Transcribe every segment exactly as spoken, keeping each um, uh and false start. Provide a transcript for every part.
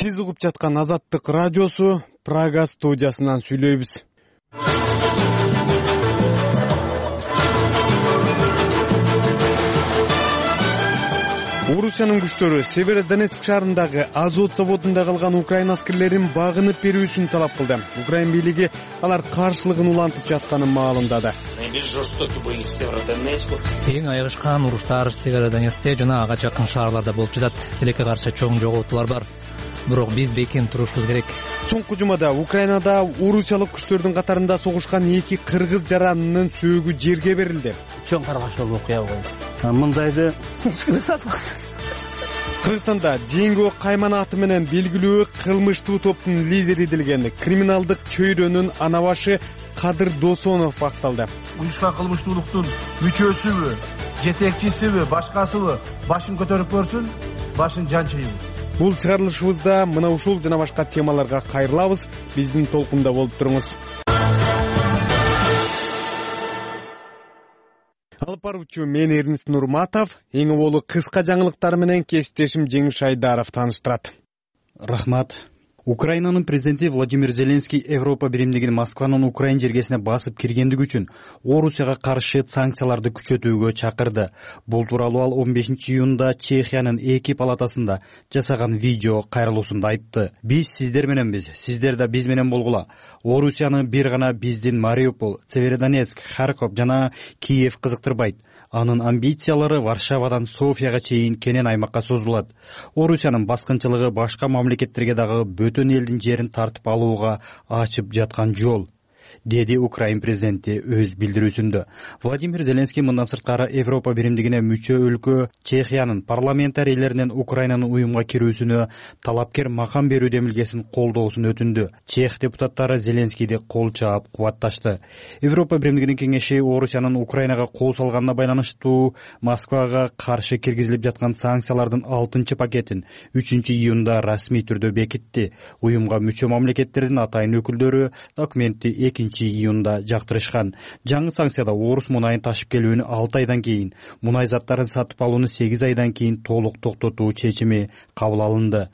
Сиз угуп жаткан Азаттык радиосу Прага студиясынан сүйлөйбүз. Орусиянын күчтөрү Северодонецк шаарындагы Азот заводунда калган украин аскерлерин багынып берүүсүн талап кылды. Украин бийлиги алар каршылыгын улантып жатканын маалымдады. Эң айрышкан уруштар Северодонецкте жана ага жакын шаарларда болуп жатат. Тилекке каршы чоң жоготуулар бар. Бирок биз бекем турушубуз керек. Соңку жумада Украинада орусиялык күчтөрдүн катарында согушкан эки кыргыз жаранынын сөөгү жерге берилди. Чоң каргашылуу окуя болду. Мындайды Кыргызстанда Деңгө Кайман аты менен белгилүү кылмыштуу топтун лидери делген криминалдык чөйрөнүн анабашы Кадыр Досонов акталды. Уюшкан кылмыштуулуктун мүчөсүбү, жетекчисиби, башкасыбы башын көтөрүп көрсүн, башын жанчыйбы. Бул чыгарылышыбызда мына ушул жана башка темаларга кайрылабыз. Биздин толкунда болуп туруңуз. Алып баруучу мен Эрнест Нурматов, эң болу кыска жаңылыктар менен кесиптешим Жеңиш Айдаров тааныштырат. Рахмат. Украинанын президенти Владимир Зеленский Европа биримдигин Москванын Украин жергесине басып киргендиги үчүн Орусияга каршы санкцияларды күчөтүүгө чакырды. Бул тууралуу ал он бешинчи июнда Чехиянын эки палатасында жасаган видео кайрылуусунда айтты. Биз сиздер мененбиз, сиздер да биз менен болгула. Орусияны бир гана биздин Мариуполь, Северодонецк, Харьков жана Киев кызыктырбайт. Анын амбициялары Варшавадан Софияга чейин кенен аймакка созулат. Орусиянын баскынчылыгы башка мамлекеттерге дагы бөтөн элдин жерин тартып алууга ачып жаткан жол, деди Украин президенти өз билдирүүсүндө. Владимир Зеленский мындан сырткары Европа биримдигине мүчө өлкө Чехиянын парламентарийлеринен Украинанын уюмга кирүүсүнө талапкер макам берүү демилгесин колдоосун өтүндү. Чех депутаттары Зеленскийди кол чаап кубатташты. Европа биримдигинин кеңеши Орусиянын Украинага кол салганына байланыштуу Москвага каршы киргизилип жаткан санкциялардын алтынчы пакетин үчүнчү июнда расмий түрдө бекитти. Уюмга мүчө мамлекеттердин атайын өкүлдөрү документти экинчи июнда жактырышкан. Жаңы санкцияда орус мунайын ташып келүүнү алты айдан кийин, мунай заттарын сатып алууну сегиз айдан кийин толук токтотуу чечими кабыл алынды.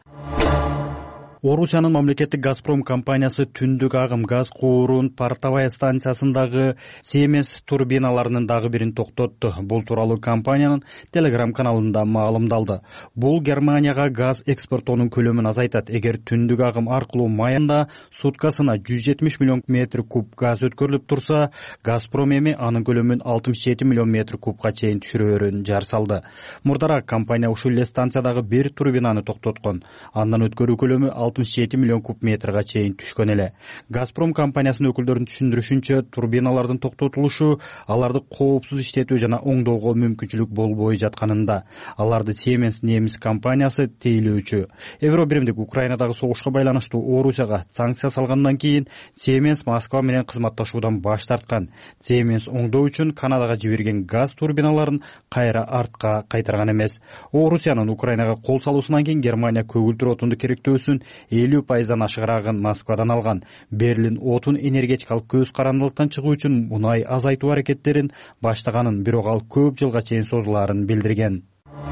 Орусиянын мамлекеттик Газпром компаниясы түндүк агым газ куурун Портовая станциясындагы Siemens турбиналарынын дагы бирин токтотту. Бул тууралуу компаниянын Telegram каналында маалымдалды. Бул Германияга газ экспортоонун көлөмүн азайтат. Эгер түндүк агым аркылуу майында суткасына жүз жетимиш миллион метр куб газ өткөрүлүп турса, Газпром эми анын көлөмүн алтымыш жети миллион метр кубка чейин түшүрөөрүн жар салды. Мурдараак компания ушул эле станциядагы бир турбинаны токтоткон. Андан өткөрүү көлөмү алтымыш жети миллион куб метрге чейин түшкөн эле. Газпром компаниясынын өкүлдөрүнүн түшүндүрүшүнчө, турбиналардын токтотулушу аларды коопсуз иштетүү жана оңдоого мүмкүнчүлүк болбой жатканында. Аларды Siemens немис компаниясы тейлөөчү. Евробиримдик Украинадагы согушка байланыштуу Орусияга санкция салгандан кийин Siemens Москва менен кызматташуудан баш тарткан. Siemens оңдоо үчүн Канадага жиберген газ турбиналарын кайра артка кайтарган эмес. Орусиянын Украинага кол салуусунан кийин Германия көгүлтүр отунду керектөөсүн элүү пайыздан ашыгыраагын Москвадан алган. Берлин отун энергетикалык көз карандылыктан чыгуу үчүн мунай азайтуу аракеттерин баштаганын, бирок ал көп жылга чейин созулаарын билдирген.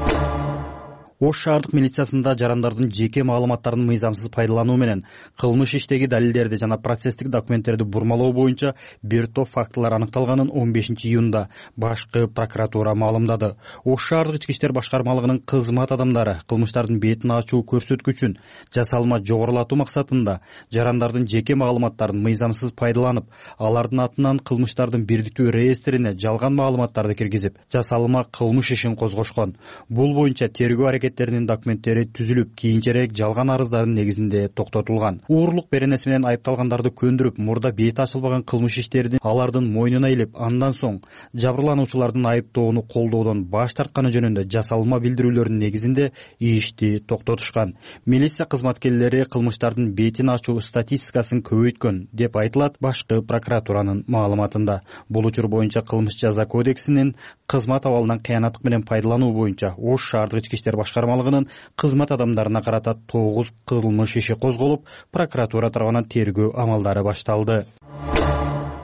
Ош шаардык милициясында жарандардын жеке маалыматтарын мыйзамсыз пайдалануу менен кылмыш иштеги далилдерди жана процесстик документтерди бурмалоо боюнча бир топ фактылар аныкталганын он бешинчи июнда башкы прокуратура маалымдады. Ош шаардык ички иштер башкармалыгынын кызмат адамдары кылмыштардын бетин ачуу көрсөткүчүн жасалма жогорулатуу максатында жарандардын жеке маалыматтарын мыйзамсыз пайдаланып, алардын атынан кылмыштардын бирдиктүү реестрине жалган маалыматтарды киргизип, жасалма кылмыш ишин козгошкон. Бул боюнча тергөө аракет документтери түзүлүп, кийинчерээк жалган арыздардын негизинде токтотулган. Уурлук беренеси менен айыпталгандарды көндүрүп, мурда бети ачылбаган кылмыш иштерин алардын мойнуна илип, андан соң жабырлануучулардын айыптоону колдоодон баш тартканы жөнүндө жасалма билдирүүлөрдүн негизинде ишти токтотушкан. Милиция кызматкерлери кылмыштардын бетин ачуу статистикасын көбөйткөн деп айтылат башкы прокуратуранын маалыматында. Бул учур боюнча кылмыш жаза кодексинин кызмат абалынан кыянаттык менен пайдалануу боюнча Ош шаардык ички иштер башкармалыгынын кызмат адамдарына карата тогуз кылмыш иши козголуп, прокуратура тарабынан тергөө амалдары башталды.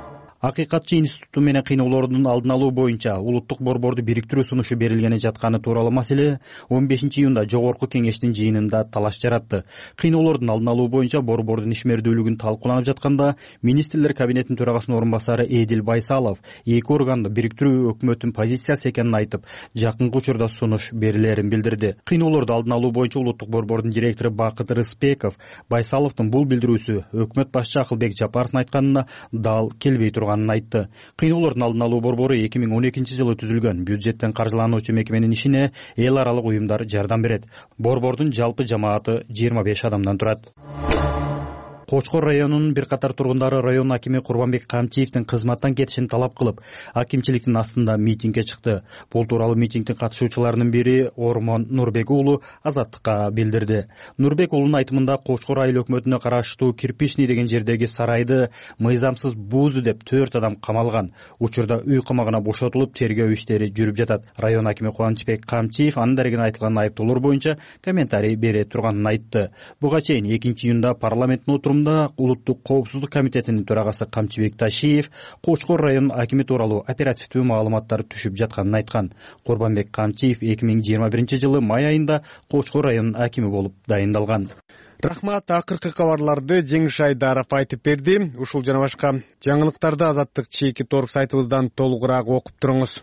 Акыйкатчы институту менен кыйноолордун алдын алуу боюнча улуттук борборду бириктирүү сунушу берилгени жатканы тууралуу маселе он бешинчи июнда жогорку кеңештин жыйынында талаш жаратты. Кыйноолордун алдын алуу боюнча борбордун ишмердүүлүгүн талкууланып жатканда министрлер кабинетинин төрагасынын орун басары Эдил Байсалов эки органды бириктирүү өкмөттүн позициясы экенин айтып, жакынкы учурда сунуш берилерин билдирди. Кыйноолорду алдын алуу боюнча улуттук борбордун директору Бакыт Рыспеков Байсаловдун бул билдирүүсү өкмөт башчы Акылбек Жапаровдун айтканына дал келбей турганын айтты. Кыйноолордун алдын алуу борбору эки миң он экинчи жылы түзүлгөн. Бюджеттен каржылануучу мекеменин ишине эл аралык уюмдар жардам берет. Борбордун жалпы жамааты жыйырма беш адамдан турат. Кочкор районунун бир катар тургундары район акими Курбанбек Камчиевдин кызматтан кетишин талап кылып, акимчиликтин астында митингге чыкты. Бул тууралуу митингдин катышуучуларынын бири Ормон Нурбек уулу Азаттыкка билдирди. Нурбек уулунун айтымында Кочкор айыл өкмөтүнө караштуу Кирпичный деген жердеги сарайды мыйзамсыз буузду деп төрт адам камалган. Учурда үй камагына бошотулуп, тергөө иштери жүрүп жатат. Район акими Кубанычбек Камчиев анын дарегине айтылган айыптоолор боюнча комментарий бере турганын айтты. Буга чейин экинчи июнда парламенттин отурумунда Улуттук коопсуздук комитетинин төрагасы Камчыбек Ташиев Кочкор район акими тууралуу оперативдүү маалыматтар түшүп жатканын айткан. Курбанбек Камчиев эки миң жыйырма биринчи жылы май айында Кочкор районунун акими болуп дайындалган. Рахмат, акыркы кабарларды Жеңиш Айдаров айтып берди. Ушул жана башка жаңылыктарды Азаттык чеки торг сайтыбыздан толугураак окуп туруңуз.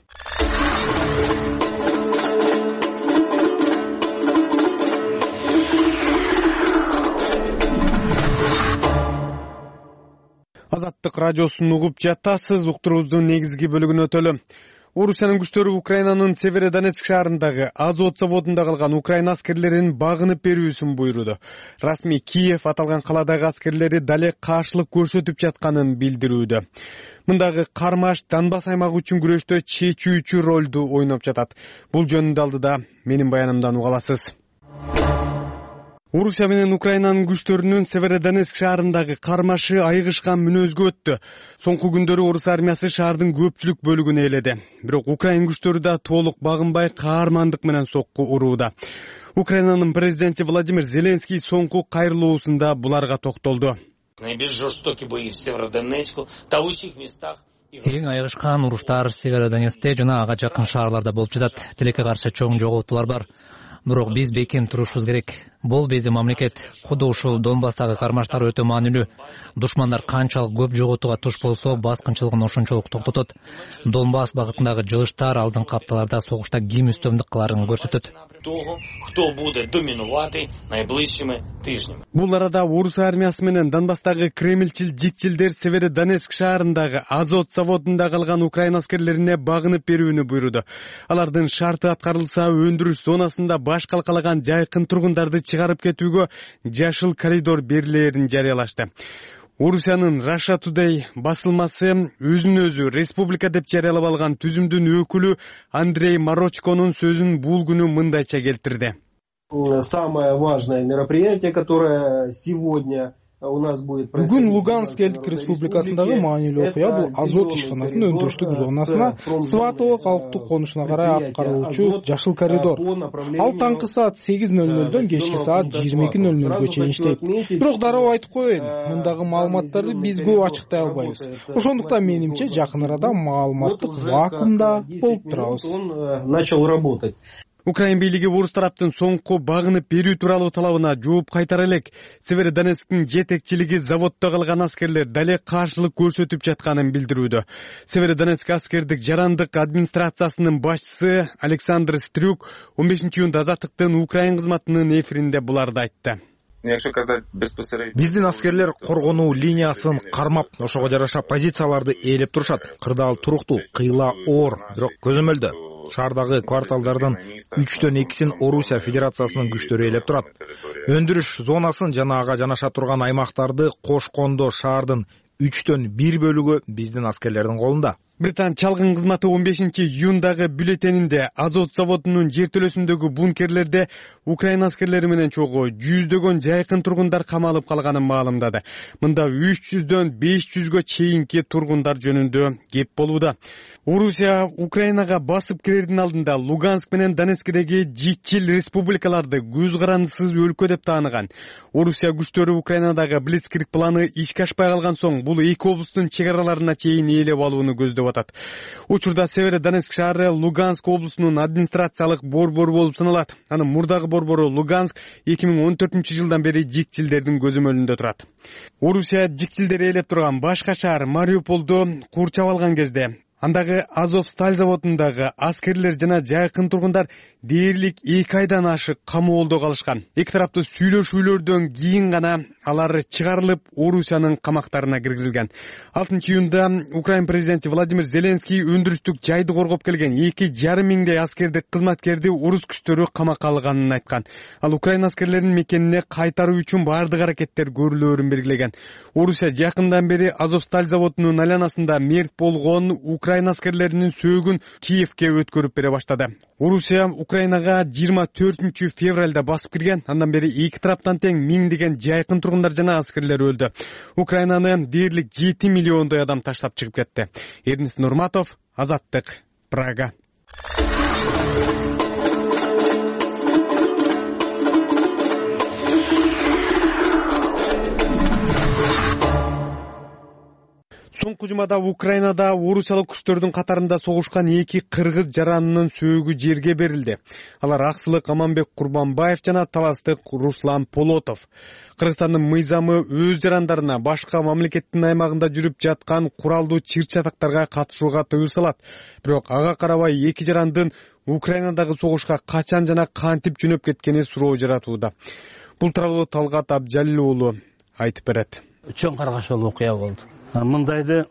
Азаттык радиосун угуп жатасыз. Уктуруубуздун негизги бөлүгүнө өтөлү. Орусиянын күчтөрү Украинанын Северодонецк шаарындагы Азот заводунда калган Украин аскерлерин багынып берүүсүн буйруду. Расмий Киев аталган каладагы аскерлери дале каршылык көрсөтүп жатканын билдирүүдө. Мындагы кармаш Донбасс аймагы үчүн күрөштө чечүүчү ролду ойноп жатат. Бул жөнүндө алдыда менин баянымдан уга аласыз. Орусия менен Украинанын күчтөрүнүн Северодонецк шаарындагы кармашы айыгышкан мүнөзгө өттү. Соңку күндөрү орус армиясы шаардын көпчүлүк бөлүгүн ээледи. Бирок Украин күчтөрү да толук багынбай каармандык менен сокку урууда. Украинанын президенти Владимир Зеленский соңку кайрылуусунда буларга токтолду. Наиболее жестокие бои в Северодонецку, та у всех местах. Эң айыгышкан уруштар Северодонецкте жана ага жакын шаарларда болуп жатат. Тилекке каршы чоң жоготуулар бар. Бирок биз бекем турушубуз керек. Бул биздин мамлекет. Куду ушул Донбасстагы кармаштар өтө маанилүү. Душмандар канчалык көп жоготууга туш болсо, баскынчылыгын ошончолук токтотот. Донбасс багытындагы жылыштар алдыңкы апталарда согушта ким үстөмдүк кыларын көрсөтөт. Кто будет доминувати найближчими тижнями. Бул арада орус армиясы менен Донбасстагы кремлчил жикчилдер Северодонецк шаарындагы Азот заводунда калган Украин аскерлерине багынып берүүнү буйруду. Алардын шарты аткарылса, өндүрүш зонасында баш калкалаган жайкын тургундарды чыгарып кетүүгө жашыл коридор берилерин жарыялашты. Орусиянын Russia Today басылмасы өзүн өзү республика деп жарыялап алган түзүмдүн өкүлү Андрей Марочконун сөзүн бул күнү мындайча келтирди. Самое важное мероприятие, которое сегодня у нас будет. Бүгүн Луганск элдик республикасындагы маанилүү окуя бул Азот ишканасынын өндүрүштүк зонасына Сватово калктуу конушуна карай аткарылуучу жашыл коридор. Ал таңкы саат сегиз нөл нөлдөн кечки саат жыйырма эки нөл нөлгө чейин иштейт. Бирок дароо айтып коеюн, мындагы маалыматтарды биз көп ачыктай албайбыз. Ошондуктан менимче жакын арада маалыматтык вакуумда болуп турабыз. Начал работать. Украин бийлиги орус тараптын соңку багынып берүү тууралуу талабына жооп кайтара элек. Северодонецктин жетекчилиги заводдо калган аскерлер дале каршылык көрсөтүп жатканын билдирүүдө. Северодонецк аскердик жарандык администрациясынын башчысы Александр Стрюк он бешинчи июнда Азаттыктын Украин кызматынын эфиринде буларды айтты. Биздин аскерлер коргонуу линиясын кармап, ошого жараша позицияларды ээлеп турушат. Кырдаал туруктуу, кыйла оор, бирок көзөмөлдө. Шаардагы кварталдардын үчтөн экисин Орусия Федерациясынын күчтөрү ээлеп турат. Өндүрүш зонасын жана ага жанаша турган аймактарды кошкондо шаардын үчтөн бир бөлүгү биздин аскерлердин колунда. Британ чалгын кызматы он бешинчи июндагы бюллетенинде Азот заводунун жертөлөсүндөгү бункерлерде Украина аскерлери менен чогуу жүздөгөн жайкын тургундар камалып калганын маалымдады. Мында үч жүздөн беш жүзгө чейинки тургундар жөнүндө кеп болууда. Орусия Украинага басып кирердин алдында Луганск менен Донецкдеги жикчил республикаларды көз карандысыз өлкө деп тааныган. Орусия күчтөрү Украинадагы Блицкриг планы ишке ашпай калган соң бул эки облустун чек араларына чейин ээлеп алууну көздөп атат. Учурда Северо-Донецк шаары Луганск облусунун администрациялык борбору болуп саналат. Анын мурдагы борбору Луганск эки миң он төртүнчү жылдан бери жикчилдердин көзөмөлүндө турат. Орусия жикчилдери ээлеп турган башка шаар Мариуполду курчап алган кезде андагы Азовсталь заводундагы аскерлер жана жайкын тургундар дээрлик эки айдан ашык камоолдо калышкан. Эки тараптуу сүйлөшүүлөрдөн кийин гана алар чыгарылып, Орусиянын камактарына киргизилген. алтынчы июнда Украин президенти Владимир Зеленский өндүрүстүк жайды коргоп келген эки жарым миңдей аскердик кызматкерди орус күчтөрү камакка алганын айткан. Ал Украин аскерлеринин мекенине кайтаруу үчүн бардык аракеттер көрүлөөрүн белгилеген. Орусия жакындан бери Азовсталь заводунун айланасында мерт болгон Украин аскерлеринин сөөгүн Киевке өткөрүп бере баштады. Орусия Украинага жыйырма төртүнчү февралда басып кирген. Андан бери эки тараптан тең миңдеген жайкын тургундар жана аскерлер өлдү. Украинаны дээрлик жети миллиондой адам таштап чыгып кетти. Эрнис Нурматов, Азаттык, Прага. Соңку жумада Украинада орусиялык күчтөрдүн катарында согушкан эки кыргыз жаранынын сөөгү жерге берилди. Алар аксылык Аманбек Курбанбаев жана таластык Руслан Полотов. Кыргызстандын мыйзамы өз жарандарына башка мамлекеттин аймагында жүрүп жаткан куралдуу чыр-чатактарга катышууга тыюу салат. Бирок ага карабай эки жарандын Украинадагы согушка качан жана кантип жөнөп кеткени суроо жаратууда. Бул тууралуу Талгат Абжалил уулу айтып берет. Чоң каргашуу окуя болду. Мындайды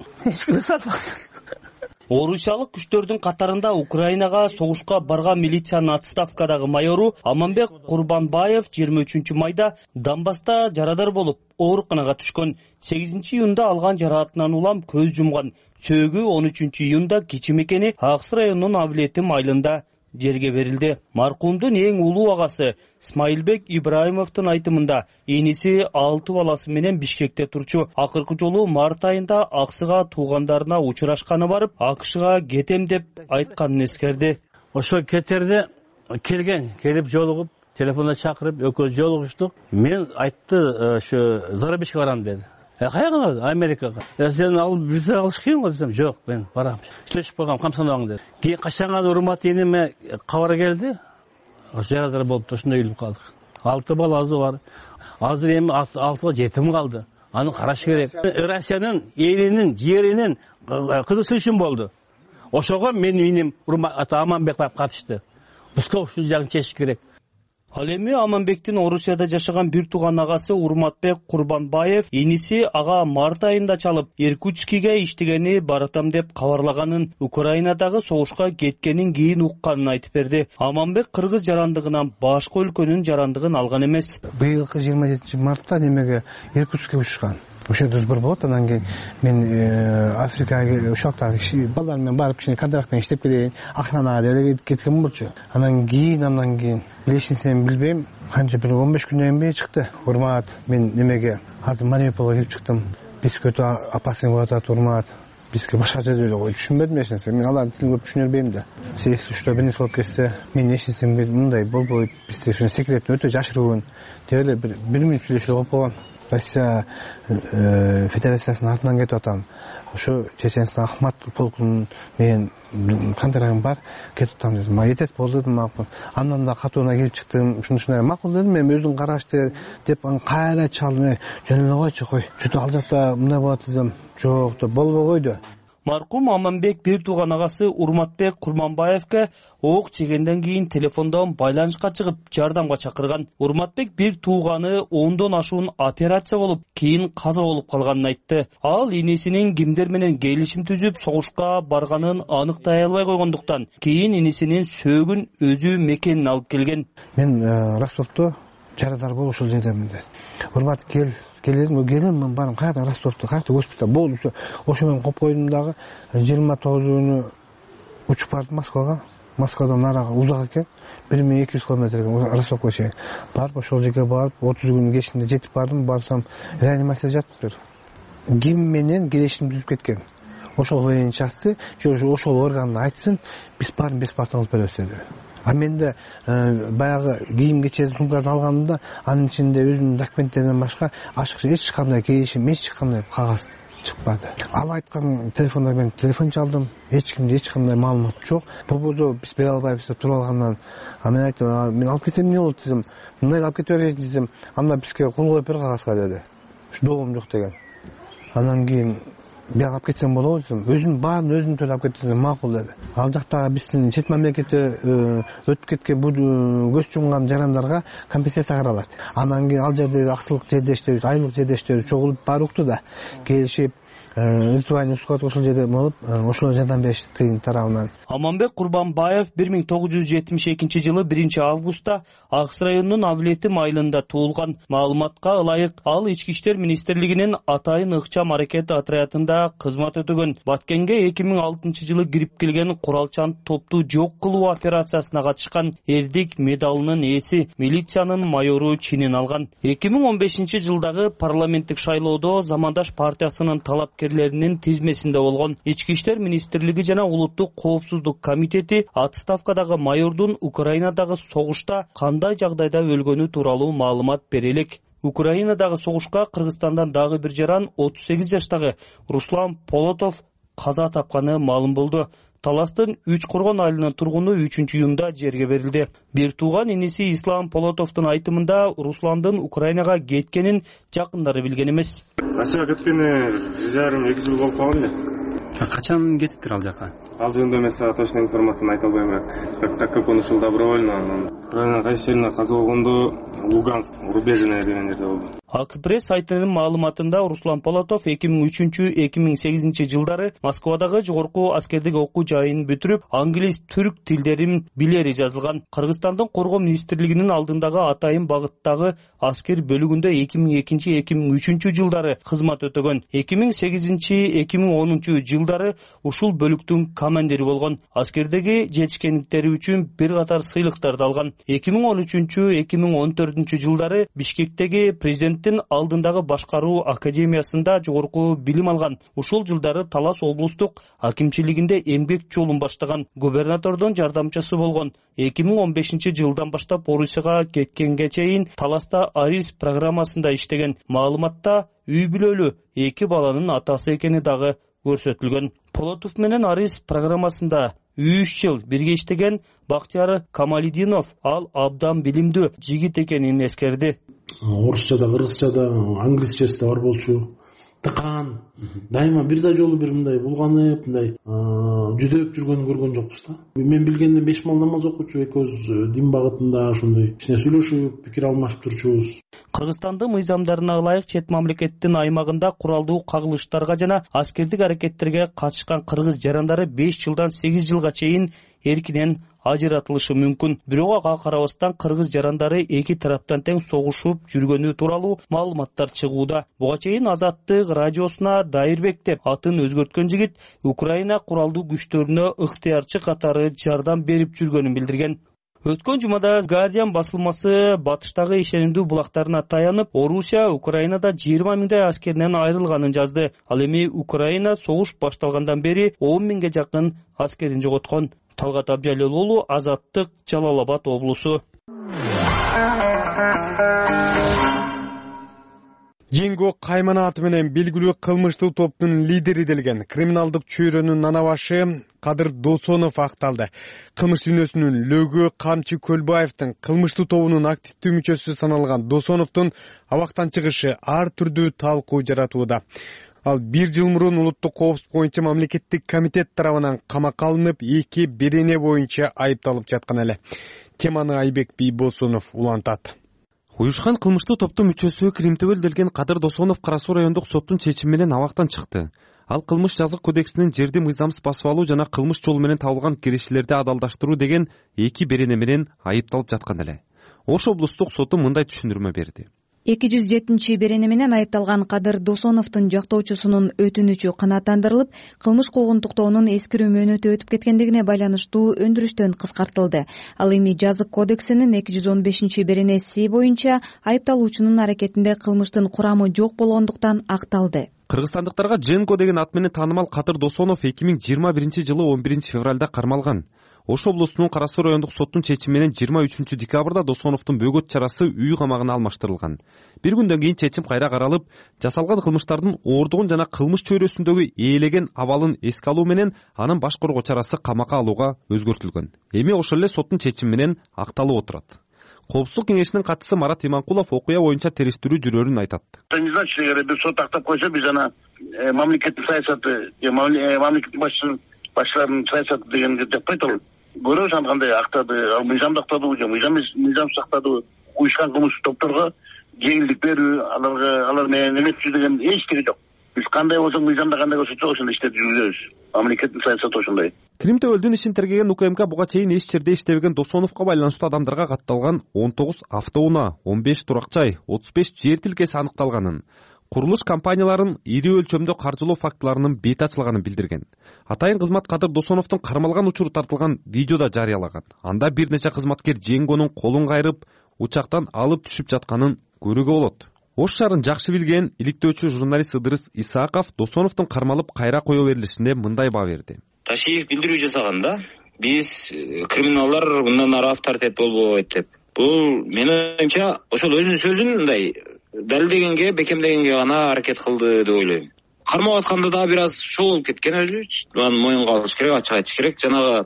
Орусиялык күчтөрдүн катарында Украинага согушка барган милициянын отставкадагы майору Аманбек Курбанбаев жыйырма үчүнчү майда Донбасста жарадар болуп ооруканага түшкөн. сегизинчи июнда алган жараатынан улам көз жумган. Сөөгү он үчүнчү июнда кичи мекени Аксы районунун Авлетим айылында жерге берилди. Маркумдун эң улуу агасы Смайылбек Ибраимовдун айтымында эниси алты баласы менен Бишкекте турчу. Акыркы жолу март айында Аксыга туугандарына учурашканы барып, АКШга кетем деп айтканын эскерди. Ошо кетерде келген, келип жолугуп, телефонда чакырып, экөөбүз жолугуштук. Мен айтты, ошо Зарабишке барам деди. Каяга? Америкага. Сен алып виза алыш кыйын го десем, жок, мен барам. Сүйлөшүп койгом, камсанабаң деди. Кийин качанга урмат эниме кабар келди. Ошо жарадар болуп, ошондой үлүп калдык. Алты баласы бар. Азыр эми алтыга жетим калды. Аны караш керек. Россиянын элинин, жеринин кызысы үчүн болду. Ошого менин иним Урмат Аманбек катышты. Бузга ушул жагын чечиш керек. Ал эми Аманбектин Орусияда жашаган бир тууган агасы Урматбек Курбанбаев эниси ага март айында чалып, Иркутскиге иштегени баратам деп кабарлаганын, Украинадагы согушка кеткенин кийин укканын айтып берди. Аманбек кыргыз жарандыгынан башка өлкөнүн жарандыгын алган эмес. Быйылкы жыйырма жетинчи мартта немеге Иркутскке учушкан. Ошо дозбор болот, анан кийин мен Африкага ушактагы балдар менен барып кичине контрактын иштеп келейин, охранага деле кеткен болчу. Анан кийин, андан кийин билесиңсен билбейм, канча бир он беш күндөн кийин чыкты. Урмат, мен немеге азыр Мариуполго келип чыктым. Бизге өтө опасный болуп атат Урмат. Бизге башка жерде эле түшүнбөдүм эч нерсе. Мен алардын тилин көп түшүнө бербейм да. Если что бир нерсе болуп кетсе, мен эч нерсе мындай болбойт. Бизде ушул секретин өтө жашыруун деп эле бир минут сүйлөшүп алып койгон. Россия Федерациясынын артынан кетип атам. Ошо Чеченстан Ахмат полкунун мен контрагым бар, кетип атам дедим. Ма жетет болду дедим, макул. Андан да катууна келип чыктым. Ушундай макул дедим, мен өзүң карашты деп аны кайра чалдым. Жөн эле койчу, кой. Чөтө ал жакта мындай болот десем, жок деп болбой койду. Маркум Аманбек бир тууган агасы Урматбек Курманбаевке ок чегенден кийин телефондон байланышка чыгып, жардамга чакырган. Урматбек бир тууганы ондон ашуун операция болуп, кийин каза болуп калганын айтты. Ал инисинин кимдер менен келишим түзүп, согушка барганын аныктай албай койгондуктан, кийин инисинин сөөгүн өзү мекенин алып келген. Мен Ростовдо жарадар бол ошол жердемин дейт. Урмат кел келдим, келем мен барам каяктан Ростовто, каяктан госпиталь болду. Ошо менен коюп койдум дагы жыйырма тогузуну учуп бардым Москвага. Москвадан нарага узак экен, бир миң эки жүз километрге Ростовго чейин барып, ошол жерге барып, отуз күнүн кечинде жетип бардым. Барсам реанимацияда жатыптыр. Ким менен келишим түзүп кеткен. Ошол военный частты, ошол органды айтсын, биз баарын бесплатно алып беребиз деди. А менде баягы кийим кечеси сумкасын алганымда анын ичинде өзүнүн документтеринен башка ашыкча эч кандай келишим, эч кандай кагаз чыкпады. Ал айткан телефондар менен телефон чалдым, эч кимде эч кандай маалымат жок. Побозо биз бере албайбыз деп туруп алгандан мен айттым, мен алып кетсем эмне болот десем, мындай алып кете берейин десем, анда бизге кол коюп бер кагазга деди. Добум жок деген. Андан кийин бияка алып кетсем болобу десем, өзүм баарын өзүм төлөп алып кетсем макул деди. Ал жактагы биздин чет мамлекетте өтүп кеткен бул көз жумган жарандарга компенсация каралат. Андан кийин ал жерде аксылык жердештерибиз, айлык жердештерибиз чогулуп баары укту да, келишип виртуальный склад ошол жерде болуп, ошол жардам беришти тыйын тарабынан. Аманбек Курбанбаев бир миң тогуз жүз жетимиш экинчи жылы биринчи августта Акс районунун Авлетим айылында туулган. Маалыматка ылайык, ал Ички иштер министрлигинин Атайын ыкчам аракет отрядында кызмат өтөгөн. Баткенге эки миң алтынчы жылы кирип келген куралчан топту жок кылуу операциясына катышкан эрдик медалынын ээси, милициянын майору чинин алган. эки миң он бешинчи жылдагы парламенттик шайлоодо Замандаш партиясынын талапкерлеринин тизмесинде болгон. Ички иштер министрлиги жана улуттук коопсуздук комитети отставкадагы майордун Украинадагы согушта кандай жагдайда өлгөнү тууралуу маалымат бере элек. Украинадагы согушка Кыргызстандан дагы бир жаран отуз сегиз жаштагы Руслан Полотов каза тапканы маалым болду. Таластын үч коргон айылынын тургуну үчүнчү июнда жерге берилди. Бир тууган иниси Ислам Полотовдун айтымында Русландын Украинага кеткенин жакындары билген эмес. Россияга кеткени бир жарым эки жыл болуп калган эле. Качан кетиптир ал жака? Ал жөнүндө мен сага точно информацияны айта албайм, бирок так как он ушул добровольно, Украина кайсы жерине каза болгондо Луганск, Рубежное деген жерде болду. Акпресс сайтынын маалыматында Руслан Полотов эки миң үчүнчү — эки миң сегизинчи жылдары Москвадагы жогорку аскердик окуу жайын бүтүрүп, англис, түрк тилдерин билери жазылган. Кыргызстандын коргоо министрлигинин алдындагы Атайын багыттагы аскер бөлүгүндө эки миң экинчи — эки миң үчүнчү жылдары кызмат өтөгөн. эки миң сегизинчи — эки миң онунчу жылдары ушул бөлүктүн командири болгон. Аскердеги жетишкендиктери үчүн бир катар сыйлыктарды алган. эки миң он үчүнчү — эки миң он төртүнчү жылдары Бишкектеги президент алдындагы башкаруу академиясында жогорку билим алган. Ушул жылдары Талас облустук акимчилигинде эмгек жолун баштаган, губернатордун жардамчысы болгон. эки миң он бешинчи жылдан баштап Орусияга кеткенге чейин Таласта Арис программасында иштеген. Маалыматта үй бүлөлүү эки баланын атасы экени дагы көрсөтүлгөн. Полотов менен Арис программасында үч жыл бирге иштеген Бактияр Камалидинов ал абдан билимдүү жигит экенин эскерди. Орусчада, кыргызчада, англисчеси да бар болчу. Тыкан. Дайыма бир да жолу бир мындай булганып, мындай жүдөп жүргөнүн көргөн жокпуз да. Мен билгенден беш мал намаз окучу, экөөбүз дин багытында ошондой ичине сүйлөшүп, пикир алмашып турчубуз. Кыргызстандын мыйзамдарына ылайык чет мамлекеттин аймагында куралдуу кагылыштарга жана аскердик аракеттерге катышкан кыргыз жарандары беш жылдан сегиз жылга чейин эркинен ажыратылышы мүмкүн. Бирок ага карабастан кыргыз жарандары эки тараптан тең согушуп жүргөнү тууралуу маалыматтар чыгууда. Буга чейин Азаттык радиосуна Дайырбек деп атын өзгөрткөн жигит Украина куралдуу күчтөрүнө ыктыярчы катары жардам берип жүргөнүн билдирген. Өткөн жумада Guardian басылмасы батыштагы ишенимдүү булактарына таянып, Орусия Украинада жыйырма миңдей аскеринен айрылганын жазды. Ал эми Украина согуш башталгандан бери он миңге жакын аскерин жоготкон. Талгат Абжалил уулу, Азаттык, Жалал Абад облусу. Жеңго Кайманаты менен белгилүү кылмыштуу топтун лидери делген криминалдык чөйрөнүн нанабашы Кадыр Досонов акталды. Кылмыш дүйнөсүнүн лөгү Камчы Көлбаевдин кылмыштуу тобунун активдүү мүчөсү саналган Досоновдун абактан чыгышы ар түрдүү талкуу жаратууда. Ал бир жыл мурун улуттук коопсуздук боюнча мамлекеттик комитет тарабынан камакка алынып, эки берене боюнча айыпталып жаткан эле. Теманы Айбек Бийбосунов улантат. Уюшкан кылмыштуу топтун мүчөсү Кримтөбөл делген Кадыр Досонов Кара Суу райондук соттун чечими менен абактан чыкты. Ал кылмыш жазык кодексинин жерди мыйзамсыз басып алуу жана кылмыш жолу менен табылган киришилерди адалдаштыруу деген эки берене менен айыпталып жаткан эле. Ош облустук соту мындай түшүндүрмө берди. эки жүз жетинчи берени менен айыпталган Кадыр Досоновдун жактоочусунун өтүнүчү канааттандырылып, кылмыш куугунтуктоонун эскирүү мөөнөтү өтүп кеткендигине байланыштуу өндүрүштөн кыскартылды. Ал эми жазык кодексинин эки жүз он бешинчи беренеси боюнча айыпталуучунун аракетинде кылмыштын курамы жок болгондуктан акталды. Кыргызстандыктарга Женко деген ат менен таанымал Кадыр Досонов эки миң жыйырма биринчи жылы он биринчи февралда кармалган. Ош облусунун Кара Суу райондук соттун чечими менен жыйырма үчүнчү декабрда Досоновдун бөгөт чарасы үй камагына алмаштырылган. Бир күндөн кийин чечим кайра каралып, жасалган кылмыштардын оордугун жана кылмыш чөйрөсүндөгү ээлеген абалын эске алуу менен анын баш коргоо чарасы камакка алууга өзгөртүлгөн. Эми ошол эле соттун чечими менен акталып отурат. Коопсуздук кеңешинин катчысы Марат Иманкулов окуя боюнча териштирүү жүрөрүн айтат. Не значит, эгер бир сот актап койсо, биз ана мамлекеттик саясаты, мамлекеттик башчылардын саясаты дегенди жаппайт ал. Көрөбүз аны кандай актады, ал мыйзамды актадыбы же мыйзамсыз актадыбы, уюшкан кылмыштык топторго жеңилдик берүү, аларга алар менен эметүү деген эчтеке жок. Биз кандай болсо мыйзамда кандай көрсөтсөк ошондой иштеп жүргүзөбүз. Мамлекеттин саясаты ошондой. Крим Төбөлдүн ишин тергеген УКМК буга чейин эч жерде иштебеген Досоновго байланыштуу адамдарга катталган он тогуз автоунаа, он беш турак-жай, отуз беш жер тилкеси аныкталганын, курулуш компанияларын ири өлчөмдө каржылоо фактыларынын бети ачылганын билдирген. Атайын кызмат Кадыр Досоновдун кармалган учуру тартылган видеода жарыялаган. Анда бир нече кызматкер Женгонун колун кайрып, учактан алып түшүп жатканын көрүүгө болот. Ош шаарын жакшы билген иликтөөчү журналист Ыдырыс Исааков Досоновдун кармалып кайра кое берилишине мындай баа берди. Ташиев билдирүү жасаганда, биз криминалдар мындан ары авторитет болбойт деп. Бул менин оюмча ошол өзүнүн сөзүн мындай далилдегенге, бекемдегенге гана аракет кылды деп ойлойм. Кармап атканда да бир аз шоу болуп кеткен өзү. Аны моюнга алыш керек, ачык айтыш керек. Жанагы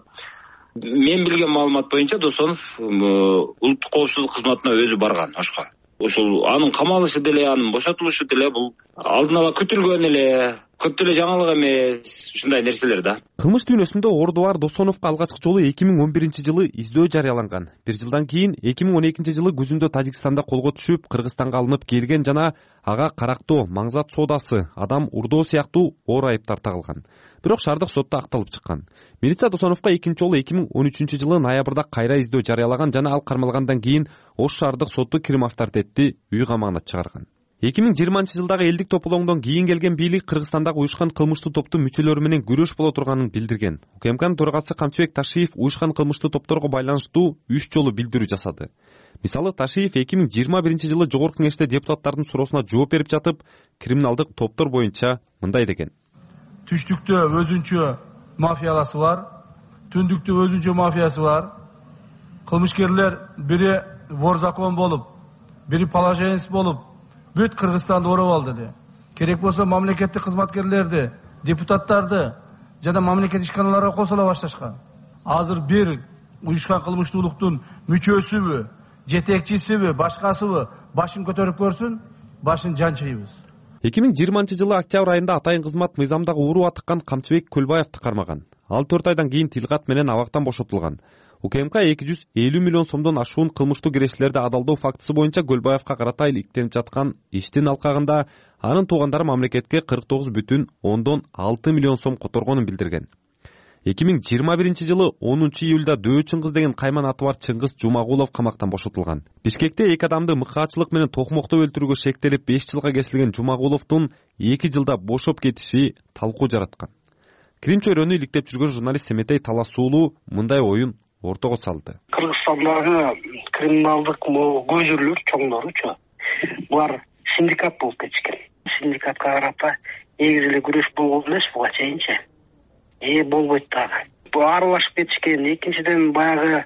мен билген маалымат боюнча Досонов улуттук коопсуздук кызматына өзү барган Ошко. Ошол анын камалышы деле, анын бошотулушу деле бул алдын ала күтүлгөн эле, көп деле жаңылык эмес, ушундай нерселер да. Кылмыш дүйнөсүндө ордубар Досоновго алгачкы жолу эки миң он биринчи жылы издөө жарыяланган. Бир жылдан кийин эки миң он экинчи жылы күзүндө Тажикстанда колго түшүп, Кыргызстанга алынып келген жана ага карактоо, маңзат соодасы, адам урдоо сыяктуу оор айыптар тагылган. Бирок шаардык сотто акталып чыккан. Милиция Досоновго экинчи жолу эки миң он үчүнчү жылы ноябрда кайра издөө жарыялаган жана ал кармалгандан кийин Ош шаардык соту Крим авторитетти үй камагына чыгарган. эки миң жыйырманчы жылдагы элдик тополоңдон кийин келген бийлик Кыргызстандагы уюшкан кылмыштуу топтун мүчөлөрү менен күрөш боло турганын билдирген. УКМКнын төрагасы Камчыбек Ташиев уюшкан кылмыштуу топторго байланыштуу үч жолу билдирүү жасады. Мисалы, Ташиев эки миң жыйырма биринчи жылы Жогорку Кеңеште депутаттардын суроосуна жооп берип жатып, криминалдык топтор боюнча мындай деген. Түштүктө өзүнчө мафияласы бар, түндүктө өзүнчө мафиясы бар. Кылмышкерлер бири вор закон болуп, бири положенец болуп, бүт Кыргызстанды ороп алды де. Керек болсо мамлекеттик кызматкерлерди, депутаттарды жана мамлекеттик ишканаларга косула башташкан. Азыр бир уюшкан кылмыштуулуктун мүчөсүбү, жетекчисиби, башкасыбы башын көтөрүп көрсүн, башын жанчыйбыз. эки миң жыйырманчы жылы октябрь айында атайын кызмат мыйзамдагы уруу атыккан Камчыбек Көлбаевди кармаган. Ал төрт айдан кийин тилкат менен абактан бошотулган. УКМК эки жүз элүү миллион сомдон ашуун кылмыштуу кирешилерди адалдоо фактысы боюнча Көлбаевга карата иликтенип жаткан иштин алкагында анын туугандары мамлекетке кырк тогуз бүтүн ондон алты миллион сом которгонун билдирген. эки миң жыйырма биринчи жылы онунчу июлда Дөө Чыңгыз деген кайман аты бар Чыңгыз Жумагулов камактан бошотулган. Бишкекте эки адамды мыкаачылык менен токмоктоп өлтүрүүгө шектелип беш жылга кесилген Жумагуловдун эки жылда бошоп кетиши талкуу жараткан. Крим чөйрөнү иликтеп жүргөн журналист Семетей Таласуулу мындай оюн ортого салды. Кыргызстандагы криминалдык көзүрлөр чоңдоручу булар синдикат болуп кетишкен. Синдикатка карата негизи эле күрөш болгон эмес буга чейинчи. Э болбойт дагы. Бу аралашып кетишкен. Экинчиден баягы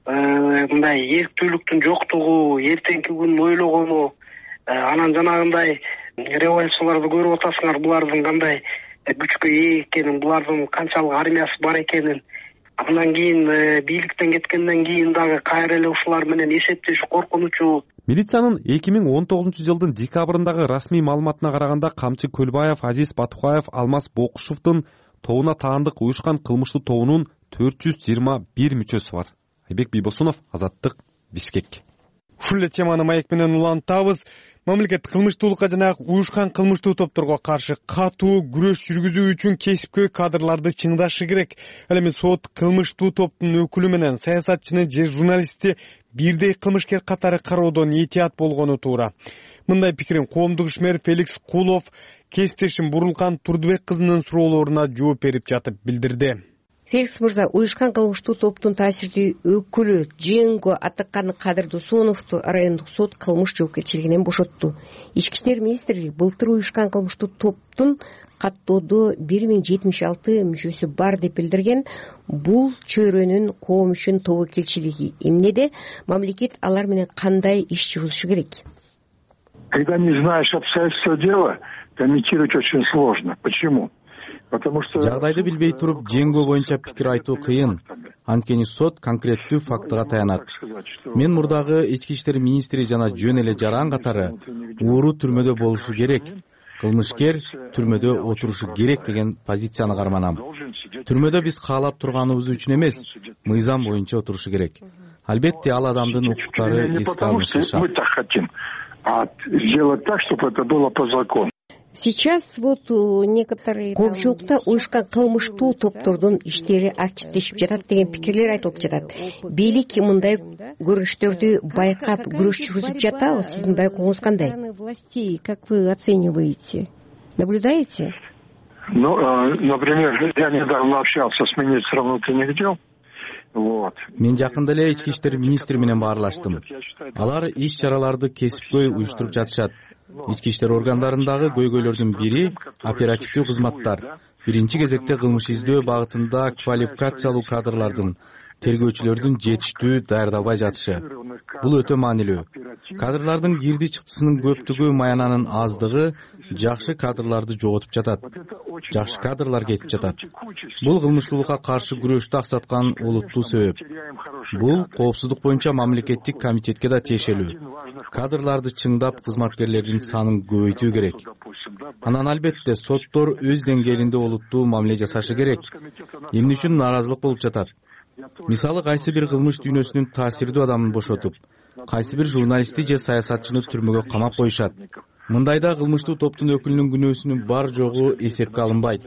мындай эрктүүлүктүн жоктугу, эртеңки күн ойлогону, анан жанагындай революцияларды көрүп атасыңар, булардын кандай күчкө ээ экенин, булардын канчалык армиясы бар экенин. Андан кийин бийликтен кеткенден кийин дагы кайра эле ушулар менен эсептешүү коркунучу. Милициянын эки миң он тогузунчу жылдын декабрындагы расмий маалыматына караганда Камчы Көлбаев, Азиз Батукаев, Алмаз Бокушевдун тобуна таандык уюшкан кылмыштуу тобунун төрт жүз жыйырма бир мүчөсү бар. Айбек Бийбосунов, Азаттык, Бишкек. Ушул эле теманы маек менен улантабыз. мамлекет кылмыштуулукка жана уюшкан кылмыштуу топторго каршы катуу күрөш жүргүзүү үчүн кесипкөй кадрларды чыңдашы керек. Ал эми сот кылмыштуу топтун өкүлү менен саясатчыны же журналистти бирдей кылмышкер катары кароодон этият болгону туура. Мындай пикирин коомдук ишмер Феликс Кулов кесиптешим Бурулкан Турдубек кызынын суроолоруна жооп берип жатып билдирди. Феликс мырза, уюшкан кылмыштуу топтун таасирдүү өкүлү Дженго Атыккан Кадыр Досоновду райондук сот кылмыш жоопкерчилигинен бошотту. Ички иштер министрлиги былтыр уюшкан кылмыштуу топтун каттоодо бир миң жетимиш алты мүчөсү бар деп билдирген. Бул чөйрөнүн коом үчүн тобокелчилиги эмнеде? Мамлекет алар менен кандай иш жүргүзүшү керек? Когда не знаешь обстоятельства дела, комментировать очень сложно. Почему? Жагдайды билбей туруп Дженго боюнча пикир айтуу кыйын. Анткени сот конкреттүү фактыга таянат. Мен мурдагы ички иштер министри жана жөн эле жаран катары ууру түрмөдө болушу керек, кылмышкер түрмөдө отурушу керек деген позицияны карманам. Түрмөдө биз каалап турганыбыз үчүн эмес, мыйзам боюнча отурушу керек. Албетте ал адамдын укуктары эске алынышы шарт. Сделать так, чтобы это было по закону. Сейчас вот некоторые коомчулукта уюшкан кылмыштуу топтордун иштери активдешип жатат деген пикирлер айтылып жатат. Бийлик мындай көрүнүштөрдү байкап күрөш жүргүзүп жатабы? Сиздин байкооңуз кандай? Властей, как вы оцениваете? Наблюдаете? Ну, например, я недавно общался с министром внутренних дел. Мен жакында эле ички иштер министри менен баарлаштым. Алар иш чараларды кесипкөй уюштуруп жатышат. Ички иштер органдарындагы көйгөйлөрдүн бири оперативдүү кызматтар. Биринчи кезекте кылмыш издөө багытында квалификациялуу кадрлардын, тергөөчүлөрдүн жетиштүү даярдалбай жатышы. Бул өтө маанилүү. Кадрлардын кирди чыктысынын көптүгү, маянанын аздыгы жакшы кадрларды жоготуп жатат. Жакшы кадрлар кетип жатат. Бул кылмыштуулукка каршы күрөштү аксаткан олуттуу себеп. Бул коопсуздук боюнча мамлекеттик комитетке да тиешелүү. Кадрларды чыңдап, кызматкерлердин санын көбөйтүү керек. Анан албетте соттор өз деңгээлинде олуттуу мамиле жасашы керек. Эмне үчүн нааразылык болуп жатат? Мисалы, кайсы бир кылмыш дүйнөсүнүн таасирдүү адамын бошотуп, кайсы бир журналистти же саясатчыны түрмөгө камап коюшат. Мындайда кылмыштуу топтун өкүлүнүн күнөөсүнүн бар жогу эсепке алынбайт.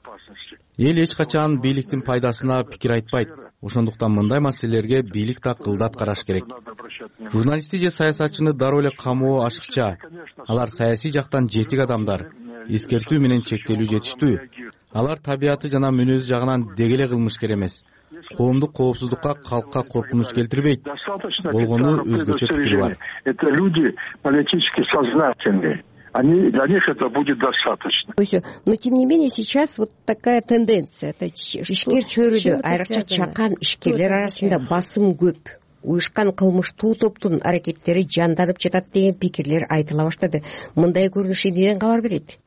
Эл эч качан бийликтин пайдасына пикир айтпайт. Ошондуктан мындай маселелерге бийлик да кылдат караш керек. Журналистти же саясатчыны дароо эле камоо ашыкча. Алар саясий жактан жетик адамдар, эскертүү менен чектелүү жетиштүү. Алар табияты жана мүнөзү жагынан деги эле кылмышкер эмес. Коомдук коопсуздукка, калкка коркунуч келтирбейт. Болгону өзгөчө пикири бар. Это люди политически сознательные. Они, для них это будет достаточно. Но тем не менее сейчас вот такая тенденция. Это ишкер чөйрөдө айрыкча чакан ишкерлер арасында басым көп. Уюшкан кылмыштуу топтун аракеттери жанданып жатат деген пикирлер айтыла баштады. Мындай көрүнүш эмнеден кабар берет?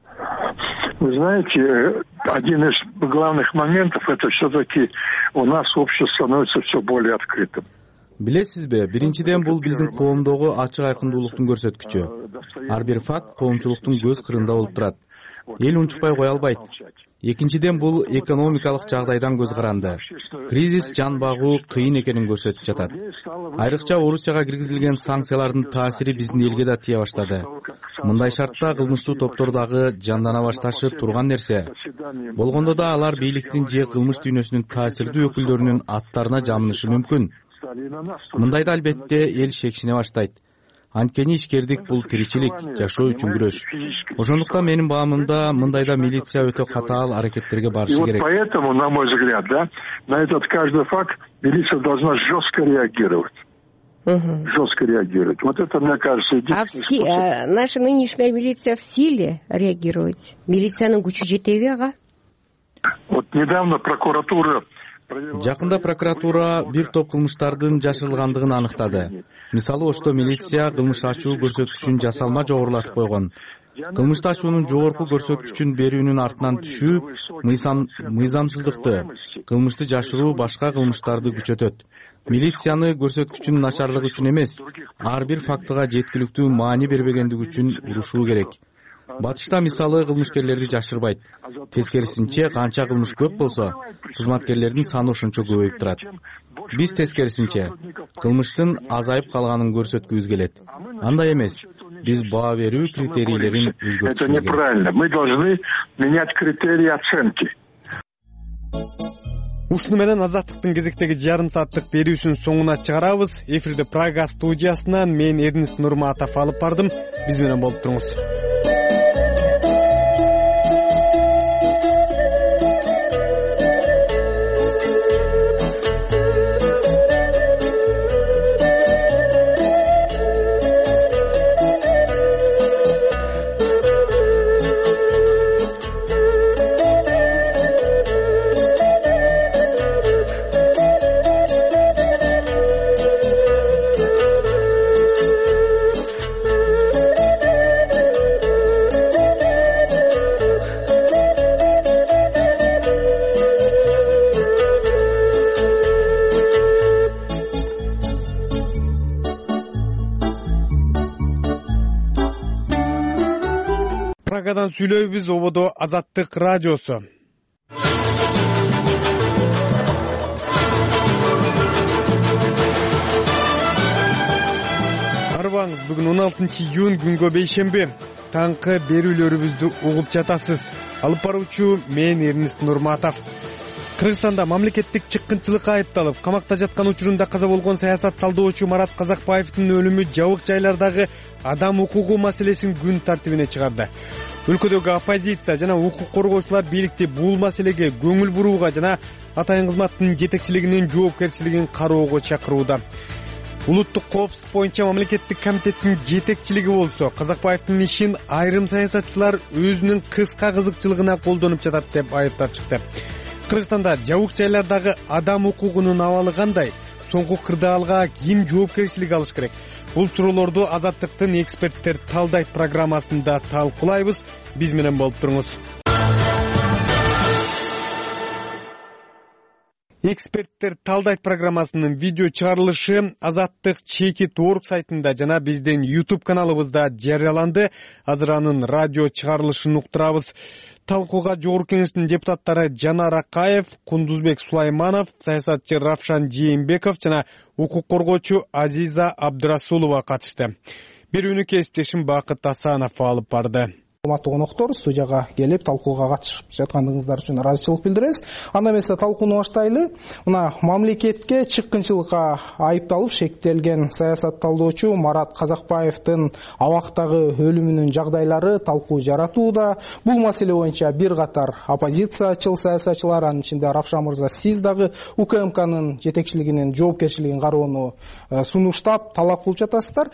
Вы знаете, один из главных моментов — это все-таки у нас общество становится все более открытым. Билесизби, биринчиден бул биздин коомдогу ачык айкындуулуктун көрсөткүчү. Ар бир факт коомчулуктун көз кырында болуп турат. Эл унчукпай кое албайт. Экинчиден бул экономикалык жагдайдан көз каранды. Кризис жан багуу кыйын экенин көрсөтүп жатат. Айрыкча Орусияга киргизилген санкциялардын таасири биздин элге да тие баштады. Мындай шартта кылмыштуу топтор дагы жандана башташы турган нерсе. Болгондо да алар бийликтин же кылмыш дүйнөсүнүн таасирдүү өкүлдөрүнүн аттарына жамынышы мүмкүн. Мындайда албетте эл шекшине баштайт. Анткени ишкердик бул тиричилик, жашоо үчүн күрөш. Ошондуктан менин баамымда мындайда милиция өтө катаал аракеттерге барышы керек. И вот поэтому, на мой взгляд, да, на этот каждый факт милиция должна жестко реагировать. Угу. Жестко реагировать. Вот это, мне кажется, единственный а все, а наша нынешняя милиция в силе реагировать? Милициянын күчү жетеби ага? Вот недавно прокуратура Жакында прокуратура бир топ кылмыштардын жашырылгандыгын аныктады. Мисалы, Ошто милиция кылмыш ачуу көрсөткүчүн жасалма жогорулатып койгон. Кылмышты ачуунун жогорку көрсөткүчүн берүүнүн артынан түшүү мыйзамсыздыкты, кылмышты жашыруу башка кылмыштарды күчөтөт. Милицияны көрсөткүчүн начарлыгы үчүн эмес, ар бир фактыга жеткиликтүү маани бербегендиги үчүн урушуу керек. Батышта мисалы кылмышкерлерди жашырбайт. Тескерисинче, канча кылмыш көп болсо, кызматкерлердин саны ошончо көбөйүп турат. Биз тескерисинче, кылмыштын азайып калганын көрсөткүбүз келет. Андай эмес. биз баа берүү критерийлерин өзгөртүшүбүз керек. Это неправильно. Мы должны менять критерии оценки. Ушуну менен Азаттыктын кезектеги жарым сааттык берүүсүнүн соңуна чыгарабыз. Эфирди Прага студиясынан мен Эрнест Нурматов алып бардым. Биз менен болуп туруңуз. Прагадан сүйлөйбүз, ободо Азаттык радиосу. Арбаңыз, бүгүн он алтынчы июнь күнгө бейшемби. Таңкы берүүлөрүбүздү угуп жатасыз. Алып баруучу мен Эрнест Нурматов. Кыргызстанда мамлекеттик чыккынчылыкка айыпталып, камакта жаткан учурунда каза болгон саясат талдоочу Марат Казакбаевдин өлүмү жабык жайлардагы адам укугу маселесин күн тартибине чыгарды. Өлкөдөгү оппозиция жана укук коргоочулар бийликти бул маселеге көңүл бурууга жана атайын кызматтын жетекчилигинин жоопкерчилигин кароого чакырууда. Улуттук коопсуздук боюнча мамлекеттик комитеттин жетекчилиги болсо, Казакбаевдин ишин айрым саясатчылар өзүнүн кыска кызыкчылыгына колдонуп жатат деп айыптап чыкты. Кыргызстанда жабык жайлардагы адам укугунун абалы кандай? Соңку кырдаалга ким жоопкерчилик алыш керек? Бул суроолорду Азаттыктын эксперттер талдайт программасында талкуулайбыз. Биз менен болуп туруңуз. Эксперттер талдайт программасынын видео чыгарылышы Азаттык чекит точка орг сайтында жана биздин YouTube каналыбызда жарыяланды. Азыр анын радио чыгарылышын уктурабыз. Талкууга Жогорку Кеңештин депутаттары Жанар Акаев, Кундузбек Сулайманов, саясатчы Равшан Жээнбеков жана укук коргоочу Азиза Абдырасулова катышты. Берүүнү кесиптешим Бакыт Асанов алып барды. Урматтуу коноктор, студияга келип талкууга катышып жаткандыгыңыздар үчүн ыраазычылык билдиребиз. Анда эмесе талкууну баштайлы. Мына мамлекетке чыккынчылыкка айыпталып шектелген саясат талдоочу Марат Казакбаевдин абактагы өлүмүнүн жагдайлары талкуу жаратууда. Бул маселе боюнча бир катар оппозициячыл саясатчылар, анын ичинде Равшан мырза, сиз дагы УКМКнын жетекчилигинин жоопкерчилигин кароону сунуштап талап кылып жатасыздар.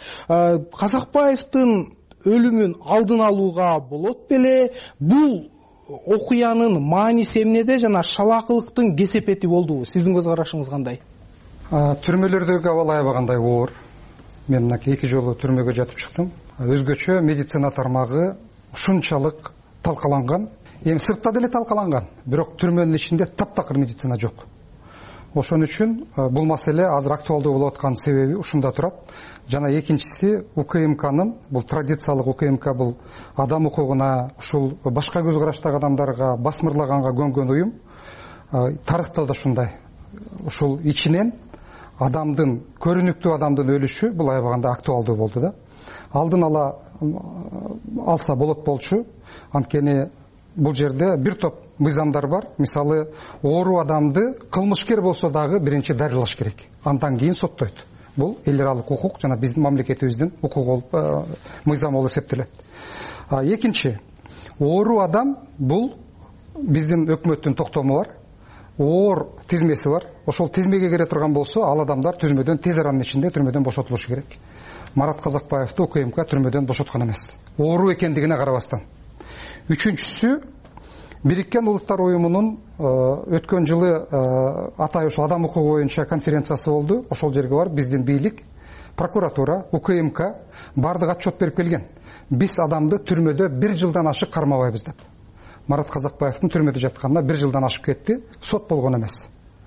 Казакбаевдин өлүмүн алдын алууга болот беле? Бул окуянын мааниси эмнеде жана шалаакылыктын кесепети болдубу? Сиздин көз карашыңыз кандай? Түрмөлөрдөгү абал аябагандай оор. Мен эки жолу түрмөгө жатып чыктым. Өзгөчө медицина тармагы ушунчалык талкаланган. Эми сыртта деле талкаланган, бирок түрмөнүн ичинде таптакыр медицина жок. Ошон үчүн бул маселе азыр актуалдуу болуп аткан себеби ушунда турат. Жана экинчиси УКМКнын, бул традициялык УКМК бул адам укугуна, ушул башка көз караштагы адамдарга басмырлаганга көнгөн уюм. Тарыхта да ушундай. Ушул ичинен адамдын, көрүнүктүү адамдын өлүшү бул аябаганда актуалдуу болду да. Алдын ала алса болот болчу. Анткени бул жерде бир топ мыйзамдар бар. Мисалы, оору адамды кылмышкер болсо дагы биринчи дарылаш керек. Андан кийин соттойт. Бул эл аралык укук жана биздин мамлекетибиздин укук мыйзамы болуп эсептелет. Экинчи, оору адам бул биздин өкмөттүн токтому бар. Оор тизмеси бар. Ошол тизмеге кире турган болсо, ал адамдар түзмөдөн тез аранын ичинде түрмөдөн бошотулушу керек. Марат Казакбаевди УКМК түрмөдөн бошоткон эмес. Оору экендигине карабастан. Үчүнчүсү, Бириккен Улуттар уюмунун өткөн жылы атай ушул адам укугу боюнча конференциясы болду. Ошол жерге бар биздин бийлик, прокуратура, УКМК бардык отчет берип келген. Биз адамды түрмөдө бир жылдан ашык кармабайбыз деп. Марат Казакбаевдин түрмөдө жатканына бир жылдан ашып кетти, сот болгон эмес.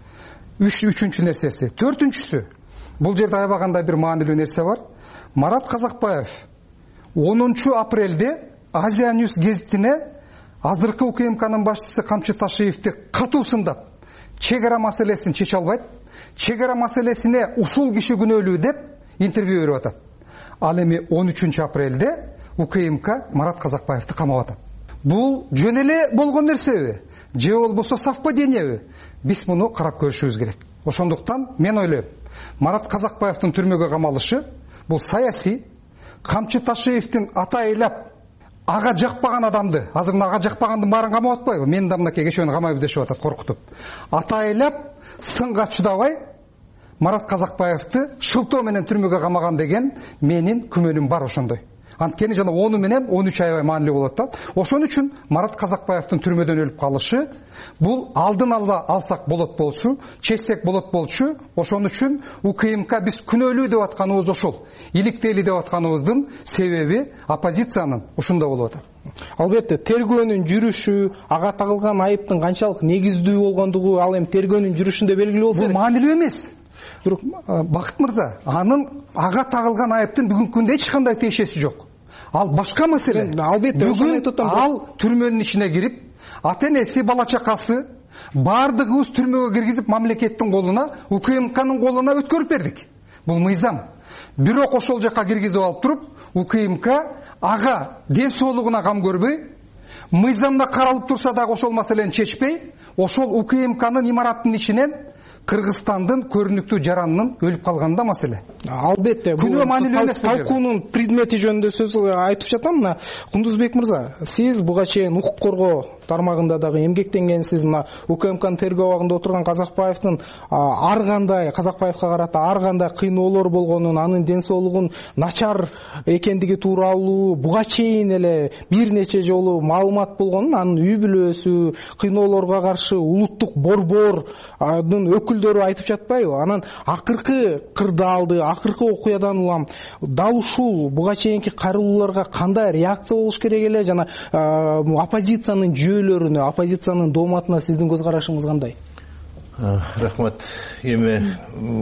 Үчүнчү нерсеси, төртүнчүсү, бул жерде аябагандай бир маанилүү нерсе бар. Марат Казакбаев онунчу апрелде Азия Ньюс гезитине азыркы УКМКнын башчысы Камчы Ташиевди катуу сындап, чек ара маселесин чече албайт, чек ара маселесине ушул киши күнөөлүү деп интервью берип атат. ал эми он үчүнчү апрелде УКМК Марат Казакбаевди камап атат. Бул жөн эле болгон нерсеби же болбосо совпадениеби? Биз муну карап көрүшүбүз керек. Ошондуктан мен ойлойм, Марат Казакбаевдин түрмөгө камалышы бул саясий, Камчы Ташиевдин атайлап ага жакпаган адамды, азыр ага жакпагандын баарын камап атпайбы? Мен да мынакей кечөөнү камайбыз дешип атат коркутуп. Атайлап сынга чыдабай Марат Казакбаевди шылтоо менен түрмөгө камаган деген менин күмөнүм бар ошондой. Анткени жана onu менен он үч аябай маанилүү болот да. Ошон үчүн Марат Казакбаевдин түрмөдөн өлүп калышы бул алдын ала алсак болот болчу, чечсек болот болчу. Ошон үчүн УКМК биз күнөөлүү деп атканыбыз ошол. Иликтели деп атканыбыздын себеби оппозициянын ушунда болуп атат. Албетте, тергөөнүн жүрүшү, ага тагылган айыптын канчалык негиздүү болгондугу ал эми тергөөнүн жүрүшүндө белгилүү болсо керек. Бул маанилүү эмес. Бирок Бакыт мырза, анын ага тагылган айыптын бүгүнкү күндө эч кандай тиешеси жок. Ал башка маселе. Албетте, бүгүн ал түрмөнүн ичине кирип, ата-энеси, бала чакасы бардыгыбыз түрмөгө киргизип мамлекеттин колуна, УКМКнын колуна өткөрүп бердик. Бул мыйзам. Бирок ошол жака киргизип алып туруп, УКМК ага ден соолугуна кам көрбөй, мыйзамда каралып турса дагы ошол маселени чечпей, ошол УКМКнын имараттын ичинен Кыргызстандын көрүнүктүү жаранынын өлүп калганында маселе. Албетте, бул талкуунун предмети жөнүндө сөз айтып жатам. Мына Кундузбек мырза, сиз буга чейин укук коргоо тармагында дагы эмгектенгенсиз. Мына УКМКнын тергөө абагында отурган Казакбаевдин ар кандай Казакбаевга карата ар кандай кыйноолор болгонун, анын ден соолугун начар экендиги тууралуу буга чейин эле бир нече жолу маалымат болгонун, анын үй бүлөсү, кыйноолорго каршы улуттук борбордун өкүлдөрү айтып жатпайбы? Анан акыркы кырдаалды, акыркы окуядан улам дал ушул буга чейинки кайрылууларга кандай реакция болуш керек эле жана оппозициянын жүйөлөрүнө, оппозициянын дооматына сиздин көз карашыңыз кандай? Рахмат. Эми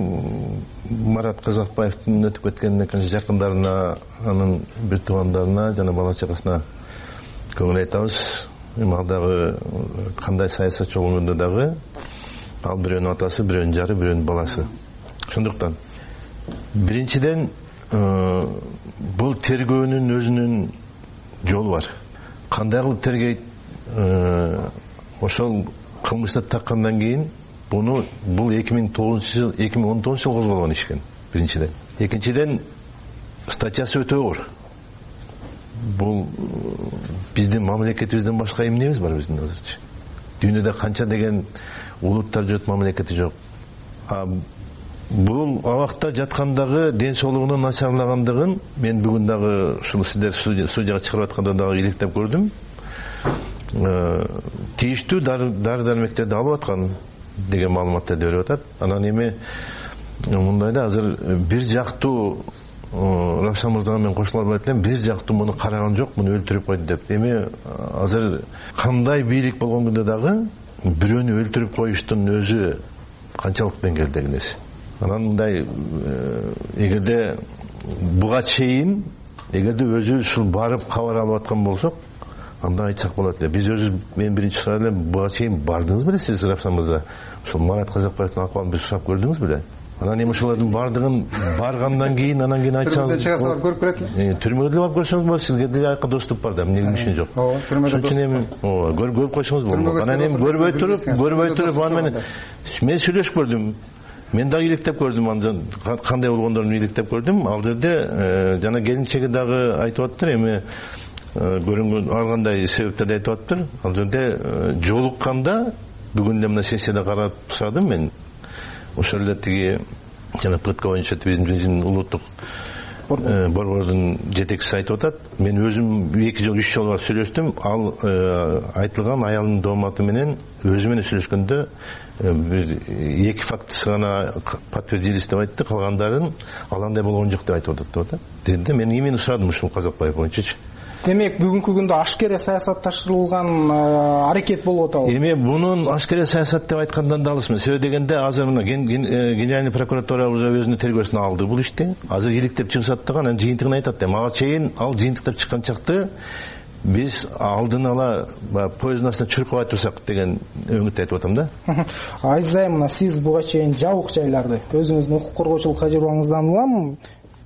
Марат Казакбаевдин өтүп кеткенине жакындарына, анын бир туугандарына жана бала чакасына көңүл айтабыз. Эми ал дагы кандай саясатчы болгондо дагы ал бирөөнүн атасы, бирөөнүн жары, бирөөнүн баласы. Ошондуктан биринчиден бул тергөөнүн өзүнүн жолу бар. Кандай кылып тергейт? Ошол кылмышты таккандан кийин буну бул эки миң тогузунчу жыл, эки миң он тогузунчу жылы козголгон иш экен. Биринчиден. Экинчиден статьясы өтө оор. Бул биздин мамлекетибизден башка эмнебиз бар биздин азырчы? Дүйнөдө канча деген улуттар жок, мамлекети жок. А бул абакта жаткандагы ден соолугунун начарлагандыгын мен бүгүн дагы ушул сиздер судьяга чыгарып атканда дагы иликтеп көрдүм. Тийиштүү дары дармектерди алып аткан деген маалыматтарды берип атат. Анан эми мындай да азыр бир жактуу Равшан мырзага мен кошула албайт элем, бир жактуу муну караган жок, муну өлтүрүп койду деп. Эми азыр кандай бийлик болгон күндө дагы бирөөнү өлтүрүп коюштун өзү канчалык деңгээлдеги нерсе. Анан мындай эгерде буга чейин эгерде өзү ушул барып кабар алып аткан болсок, анда айтсак болот эле. Биз өзүбүз мен биринчи сурап элем, буга чейин бардыңыз беле сиз Равшан мырза? Ушул Марат Казакбаевдин акыбалын биз сурап көрдүңүз беле? Анан эми ошолордун бардыгын баргандан кийин анан кийин айтсаңыз, чыгасаңар көрүп берет эле. Түрмөгө деле барып көрсөңүз болот, сизге деле айкы доступ бар да, эмне ишин жок. Ооба, түрмөдө доступ. Эми ооба, көрүп койсоңуз болот. Анан эми көрбөй туруп, көрбөй туруп аны менен мен сүйлөшүп көрдүм. Мен дагы иликтеп көрдүм, андан кандай болгондорун иликтеп көрдүм. Ал жерде жана келинчеги дагы айтып аттыр, эми көрүнгөн ар кандай себептерди айтып аттыр. Ал жерде жолукканда бүгүн эле мына сессияда карап сурадым мен. Ошол эле тиги жана пытка боюнча биздин улуттук борбордун жетекчиси айтып атат. Мен өзүм эки жол, үч жол барып сүйлөштүм. Ал айтылган аялдын дооматы менен өзү менен сүйлөшкөндө бир эки фактысы гана подтвердились деп айтты, калгандарын ал андай болгон жок деп айтып атат. Дегенде мен именно сурадым ушул Казакбаев боюнчачы. Демек бүгүнкү күндө ашкере саясатташтырылган аракет болуп атабы? Эми мунун ашкере саясат деп айткандан да алысмын. Себеби дегенде азыр мына генеральный прокуратура уже өзүнүн тергөөсүнө алды бул ишти. Азыр иликтеп чыгышат дагы, анан жыйынтыгын айтат. Мага чейин ал жыйынтыктап чыккан чакты биз алдын ала поезддин астына чуркабай турсак деген өңүттү айтып атам да. Азизай, мына сиз буга чейин жабык жайларды өзүңүздүн укук коргоочулук тажрыйбаңыздан улам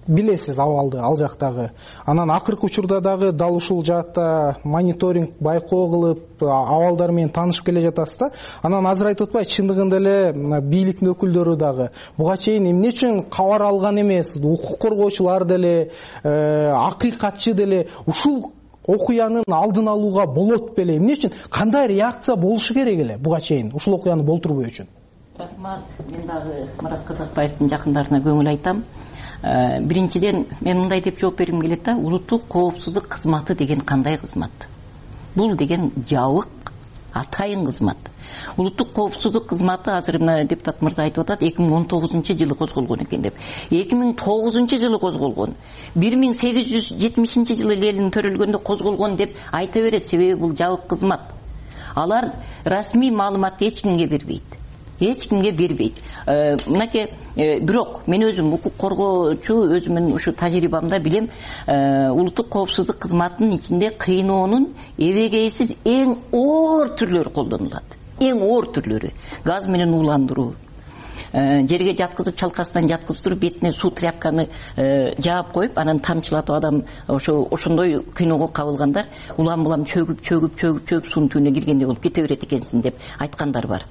билесиз абалды ал жактагы. Анан акыркы учурда дагы дал ушул жаатта мониторинг, байкоо кылып, абалдар менен таанышып келе жатасыз да. Анан азыр айтып атпайбы, чындыгында эле бийликтин өкүлдөрү дагы буга чейин эмне үчүн кабар алган эмес, укук коргоочулар деле, акыйкатчы деле ушул окуянын алдын алууга болот беле? Эмне үчүн, кандай реакция болушу керек эле буга чейин ушул окуяны болтурбоо үчүн? Рахмат. Мен дагы Марат Казакбаевдин жакындарына көңүл айтам. Биринчиден мен мындай деп жооп бергим келет да, улуттук коопсуздук кызматы деген кандай кызмат? Бул деген жабык, атайын кызмат. Улуттук коопсуздук кызматы азыр мына депутат мырза айтып атат, эки миң он тогузунчу жылы козголгон экен деп. эки миң тогузунчу жылы козголгон. бир миң сегиз жүз жетимишинчи жылы Ленин төрөлгөндө козголгон деп айта берет, себеби бул жабык кызмат. Алар расмий маалыматты эч кимге бербейт. Эч кимге бербейт. Мынакей, бирок мен өзүм укук коргоочу, өзүмүн ушу тажрыйбамда билем, улуттук коопсуздук кызматынын ичинде кыйноонун эбегейсиз эң оор түрлөрү колдонулат. Эң оор түрлөрү. Газ менен ууландыруу, жерге жаткызып, чалкасынан жаткызып туруп, бетине суу тряпканы жаап коюп, анан тамчылатып адам ошо ошондой кыйноого кабылгандар улам улам чөгүп чөгүп чөгүп чөгүп суунун түбүнө киргендей болуп кете берет экенсиң деп айткандар бар.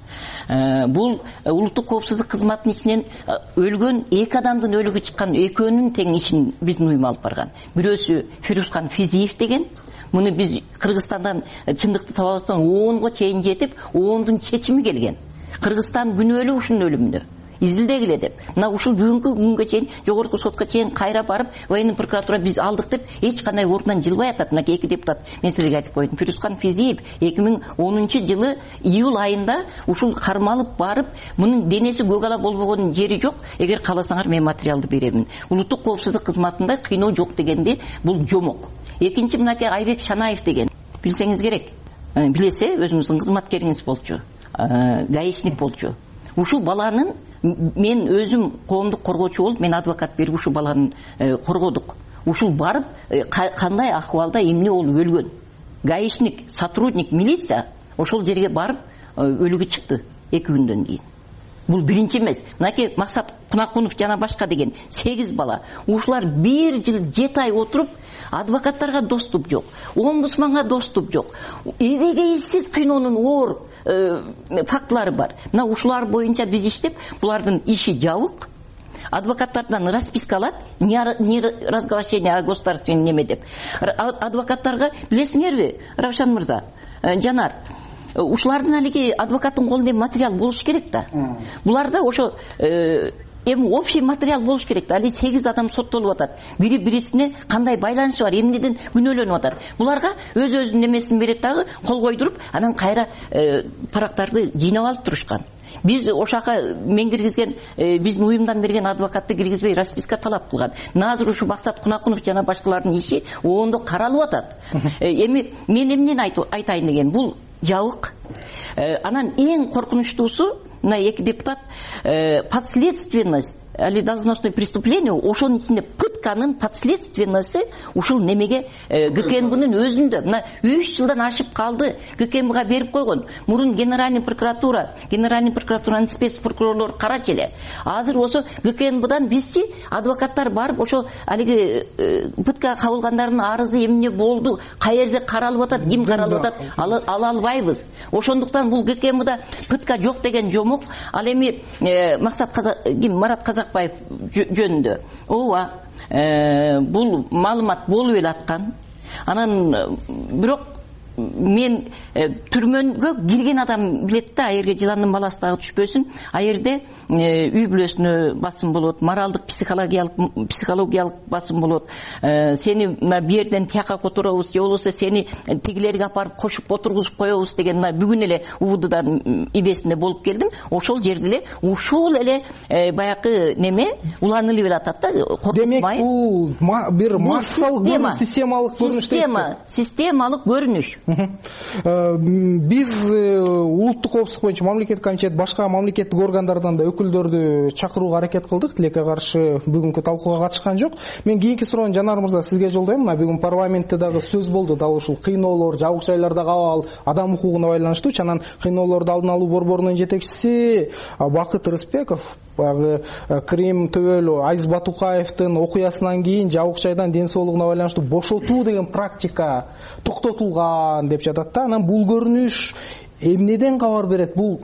Бул улуттук коопсуздук кызматынын ичинен өлгөн эки адамдын өлүгү чыккан, экөөнүн тең ишин биздин уюм алып барган. Бирөөсү Фирускан Физиев деген. Муну биз Кыргызстандан чындыкты таба алсаң онго чейин жетип, ондун чечими келген. Кыргызстан күнөөлүү ушунун өлүмүнө изилдегиле деп. Мына ушул бүгүнкү күнгө чейин жогорку сотко чейин кайра барып, военный прокуратура биз алдык деп эч кандай ордунан жылбай атат. Мына эки депутат мен силерге айтып койдум. Фирускан Физиев эки миң онунчу жылы июль айында ушул кармалып барып, мунун денеси көк ала болбогон жери жок. Эгер кааласаңар мен материалды беремин. Улуттук коопсуздук кызматында кыйноо жок дегенде бул жомок. Экинчи мынакей Айбек Шанаев деген. Билсеңиз керек. Билесе, өзүңүздүн кызматкериңиз болчу. Гаишник болчу. Ушул баланын мен өзүм коомдук коргоочу болуп, мен адвокат берип ушул баланы коргодук. Ушул барып кандай акыбалда эмне болуп өлгөн. Гаишник, сотрудник, милиция ошол жерге барып өлүгү чыкты эки күндөн кийин. Бул биринчи эмес. Мынакей Максат Кунакунов жана башка деген сегиз бала. Ушулар бир жыл жети ай отуруп, адвокаттарга доступ жок, омбудсманга доступ жок. Эбегейсиз кыйноонун оор фактылары бар. Мына ушулар боюнча биз иштеп, булардын иши жабык. Адвокаттардан расписка алат, не разглашение о государственном неме деп. Адвокаттарга билесиңерби, Равшан мырза, Жанар, ушулардын алиги адвокаттын колунда материал болуш керек да. Буларда ошо эми общий материал болуш керек да. Али сегиз адам соттолуп атат. Бири бирисине кандай байланышы бар, эмнеден күнөөлөнүп атат. Буларга өз-өзүнүн немесин берет дагы, кол койдуруп, анан кайра парактарды жыйнап алып турушкан. Биз ошака мен киргизген, биздин уюмдан берген адвокатты киргизбей расписка талап кылган. Азыр ушу Максат Кунакунов жана башкалардын иши оондо каралып атат. Эми мен эмнени айтайын деген, бул жабык. Анан эң коркунучтуусу, мына эки депутат, подследственность, али должностное преступление, ошонун ичинде пытканын подследственности ушул немеге ГКНБнын өзүндө. Мына үч жылдан ашып калды, ГКНБга берип койгон. Мурун генеральный прокуратура, генеральный прокуратуранын спецпрокурорлору карачу эле. Азыр ошо ГКНБдан бизчи адвокаттар барып, ошо алиги пытка кабылгандардын арызы эмне болду, каерде каралып атат, ким каралып атат, ала албайбыз. Ошондуктан бул ГКНБда пытка жок деген жомок. Ал эми Максат ким Марат Казакбаев жөнүндө. Ооба, бул маалымат болуп эле аткан. Анан бирок мен түрмөгө кирген адам билет да, аерге жыландын баласы дагы түшпөсүн. Аерде үй бүлөсүнө басым болот, моралдык, психологиялык психологиялык басым болот. Сени мына бу жерден тияка которобуз, же болбосо сени тигилерге апарып кошуп отургузуп коебуз деген мына бүгүн эле УВДдан ибесинде болуп келдим. Ошол жерде эле ушул эле баягы неме уланылып эле атат да. Демек бул бир массалык көрүнүш, системалык көрүнүш. Система, системалык көрүнүш. Биз улуттук коопсуздук боюнча мамлекеттик комитет башка мамлекеттик органдардан да өкүлдөрдү чакырууга аракет кылдык. Тилекке каршы бүгүнкү талкууга катышкан жок. Мен кийинки суроону Жанар мырза сизге жолдойм. Мына бүгүн парламентте дагы сөз болду, дал ушул кыйноолор, жабык жайлардагы абал, адам укугуна байланыштуу. Анан кыйноолорду алдын алуу борборунун жетекчиси Бакыт Рыспеков баягы Крим төбөлү Азиз Батукаевдин окуясынан кийин жабык жайдан ден соолугуна байланыштуу бошотуу деген практика токтотулган деп жатат да. Анан бул көрүнүш эмнеден кабар берет? Бул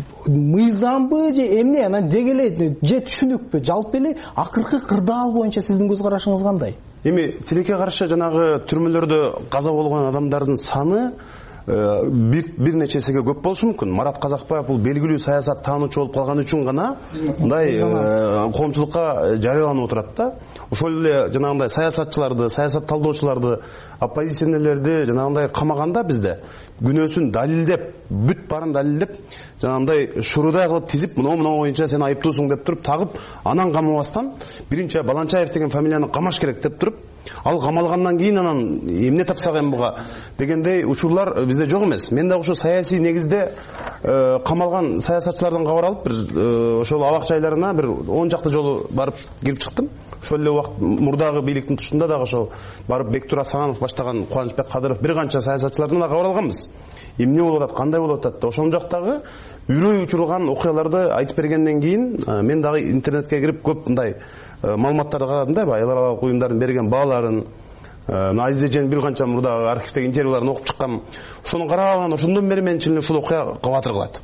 мыйзамбы же эмне? Анан деги эле же түшүнүкпү? Жалпы эле акыркы кырдаал боюнча сиздин көз карашыңыз кандай? Эми тилекке каршы жанагы түрмөлөрдө каза болгон адамдардын саны бир бир нече эсеге көп болушу мүмкүн. Марат Казакбаев бул белгилүү саясат таануучу болуп калган үчүн гана мындай коомчулукка жарыяланып отурат да. Ошол эле жанагындай саясатчыларды, саясат талдоочуларды, оппозиционерлерди жанагындай камаганда бизде күнөөсүн далилдеп, бүт барын далилдеп, жанагындай шурудай кылып тизип, мына мына боюнча сен айыптуусуң деп туруп тагып, анан камабастан биринчи Баланчаев деген фамилияны камаш керек деп туруп, ал камалгандан кийин анан эмне тапсак эми буга дегендей учурлар бизде жок эмес. Мен да ошо саясий негизде камалган саясатчылардан кабар алып, бир ошол абак жайларына бир он жакты жолу барып кирип чыктым. Ошол эле убакыт мурдагы бийликтин тушунда дагы ошол барып Бектур Асанов баштаган, Кубанычбек Кадыров бир канча саясатчылардан да кабар алганбыз. Эмне болуп атат, кандай болуп атат деп. Ошол жактагы үрөй учурган окуяларды айтып бергенден кийин мен дагы интернетке кирип көп мындай маалыматтарды карадым да, айыл аралык уюмдардын берген бааларын, Азиз Эжен бир канча мурдагы архивдеги интервьюларын окуп чыккам. Ошону караган, ошондон бери мен чын эле ушул окуя кабатыр кылат.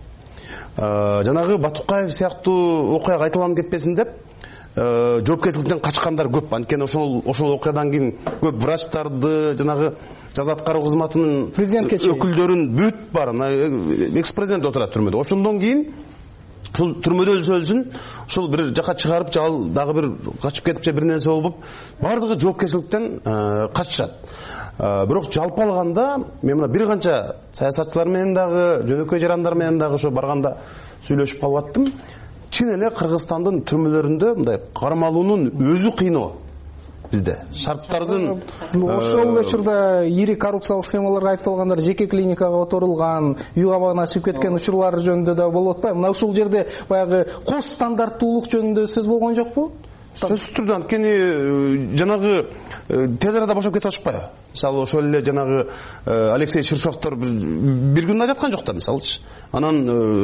Жанагы Батукаев сыяктуу окуя кайталанып кетпесин деп жоопкерчиликтен качкандар көп. Анткени ошол ошол окуядан кийин көп врачтарды, жанагы жаза аткаруу кызматынын өкүлдөрүн бүт барын экс-президент отурат түрмөдө. Ошондон кийин ушул түрмөдө өлсө өлсүн, ушул бир жака чыгарып, ал дагы бир качып кетип же бир нерсе болуп, бардыгы жоопкерчиликтен качышат. Бирок жалпы алганда мен мына бир канча саясатчылар менен дагы, жөнөкөй жарандар менен дагы ошо барганда сүйлөшүп калып аттым. Чын эле Кыргызстандын түрмөлөрүндө мындай кармалуунун өзү кыйноо бизде. Шарттардын ошол учурда ири коррупциялык схемаларга айыпталгандар жеке клиникага оторулган, үй кабагына чыгып кеткен учурлар жөнүндө да болуп атпайбы? Мына ушул жерде баягы кош стандарттуулук жөнүндө сөз болгон жокпу? Сөзсүз түрдө, анткени жанагы тез арада бошоп кете алышпайбы? Мисалы ошол эле жанагы Алексей Ширшовдор бир күн жаткан жок да, мисалычы. Анан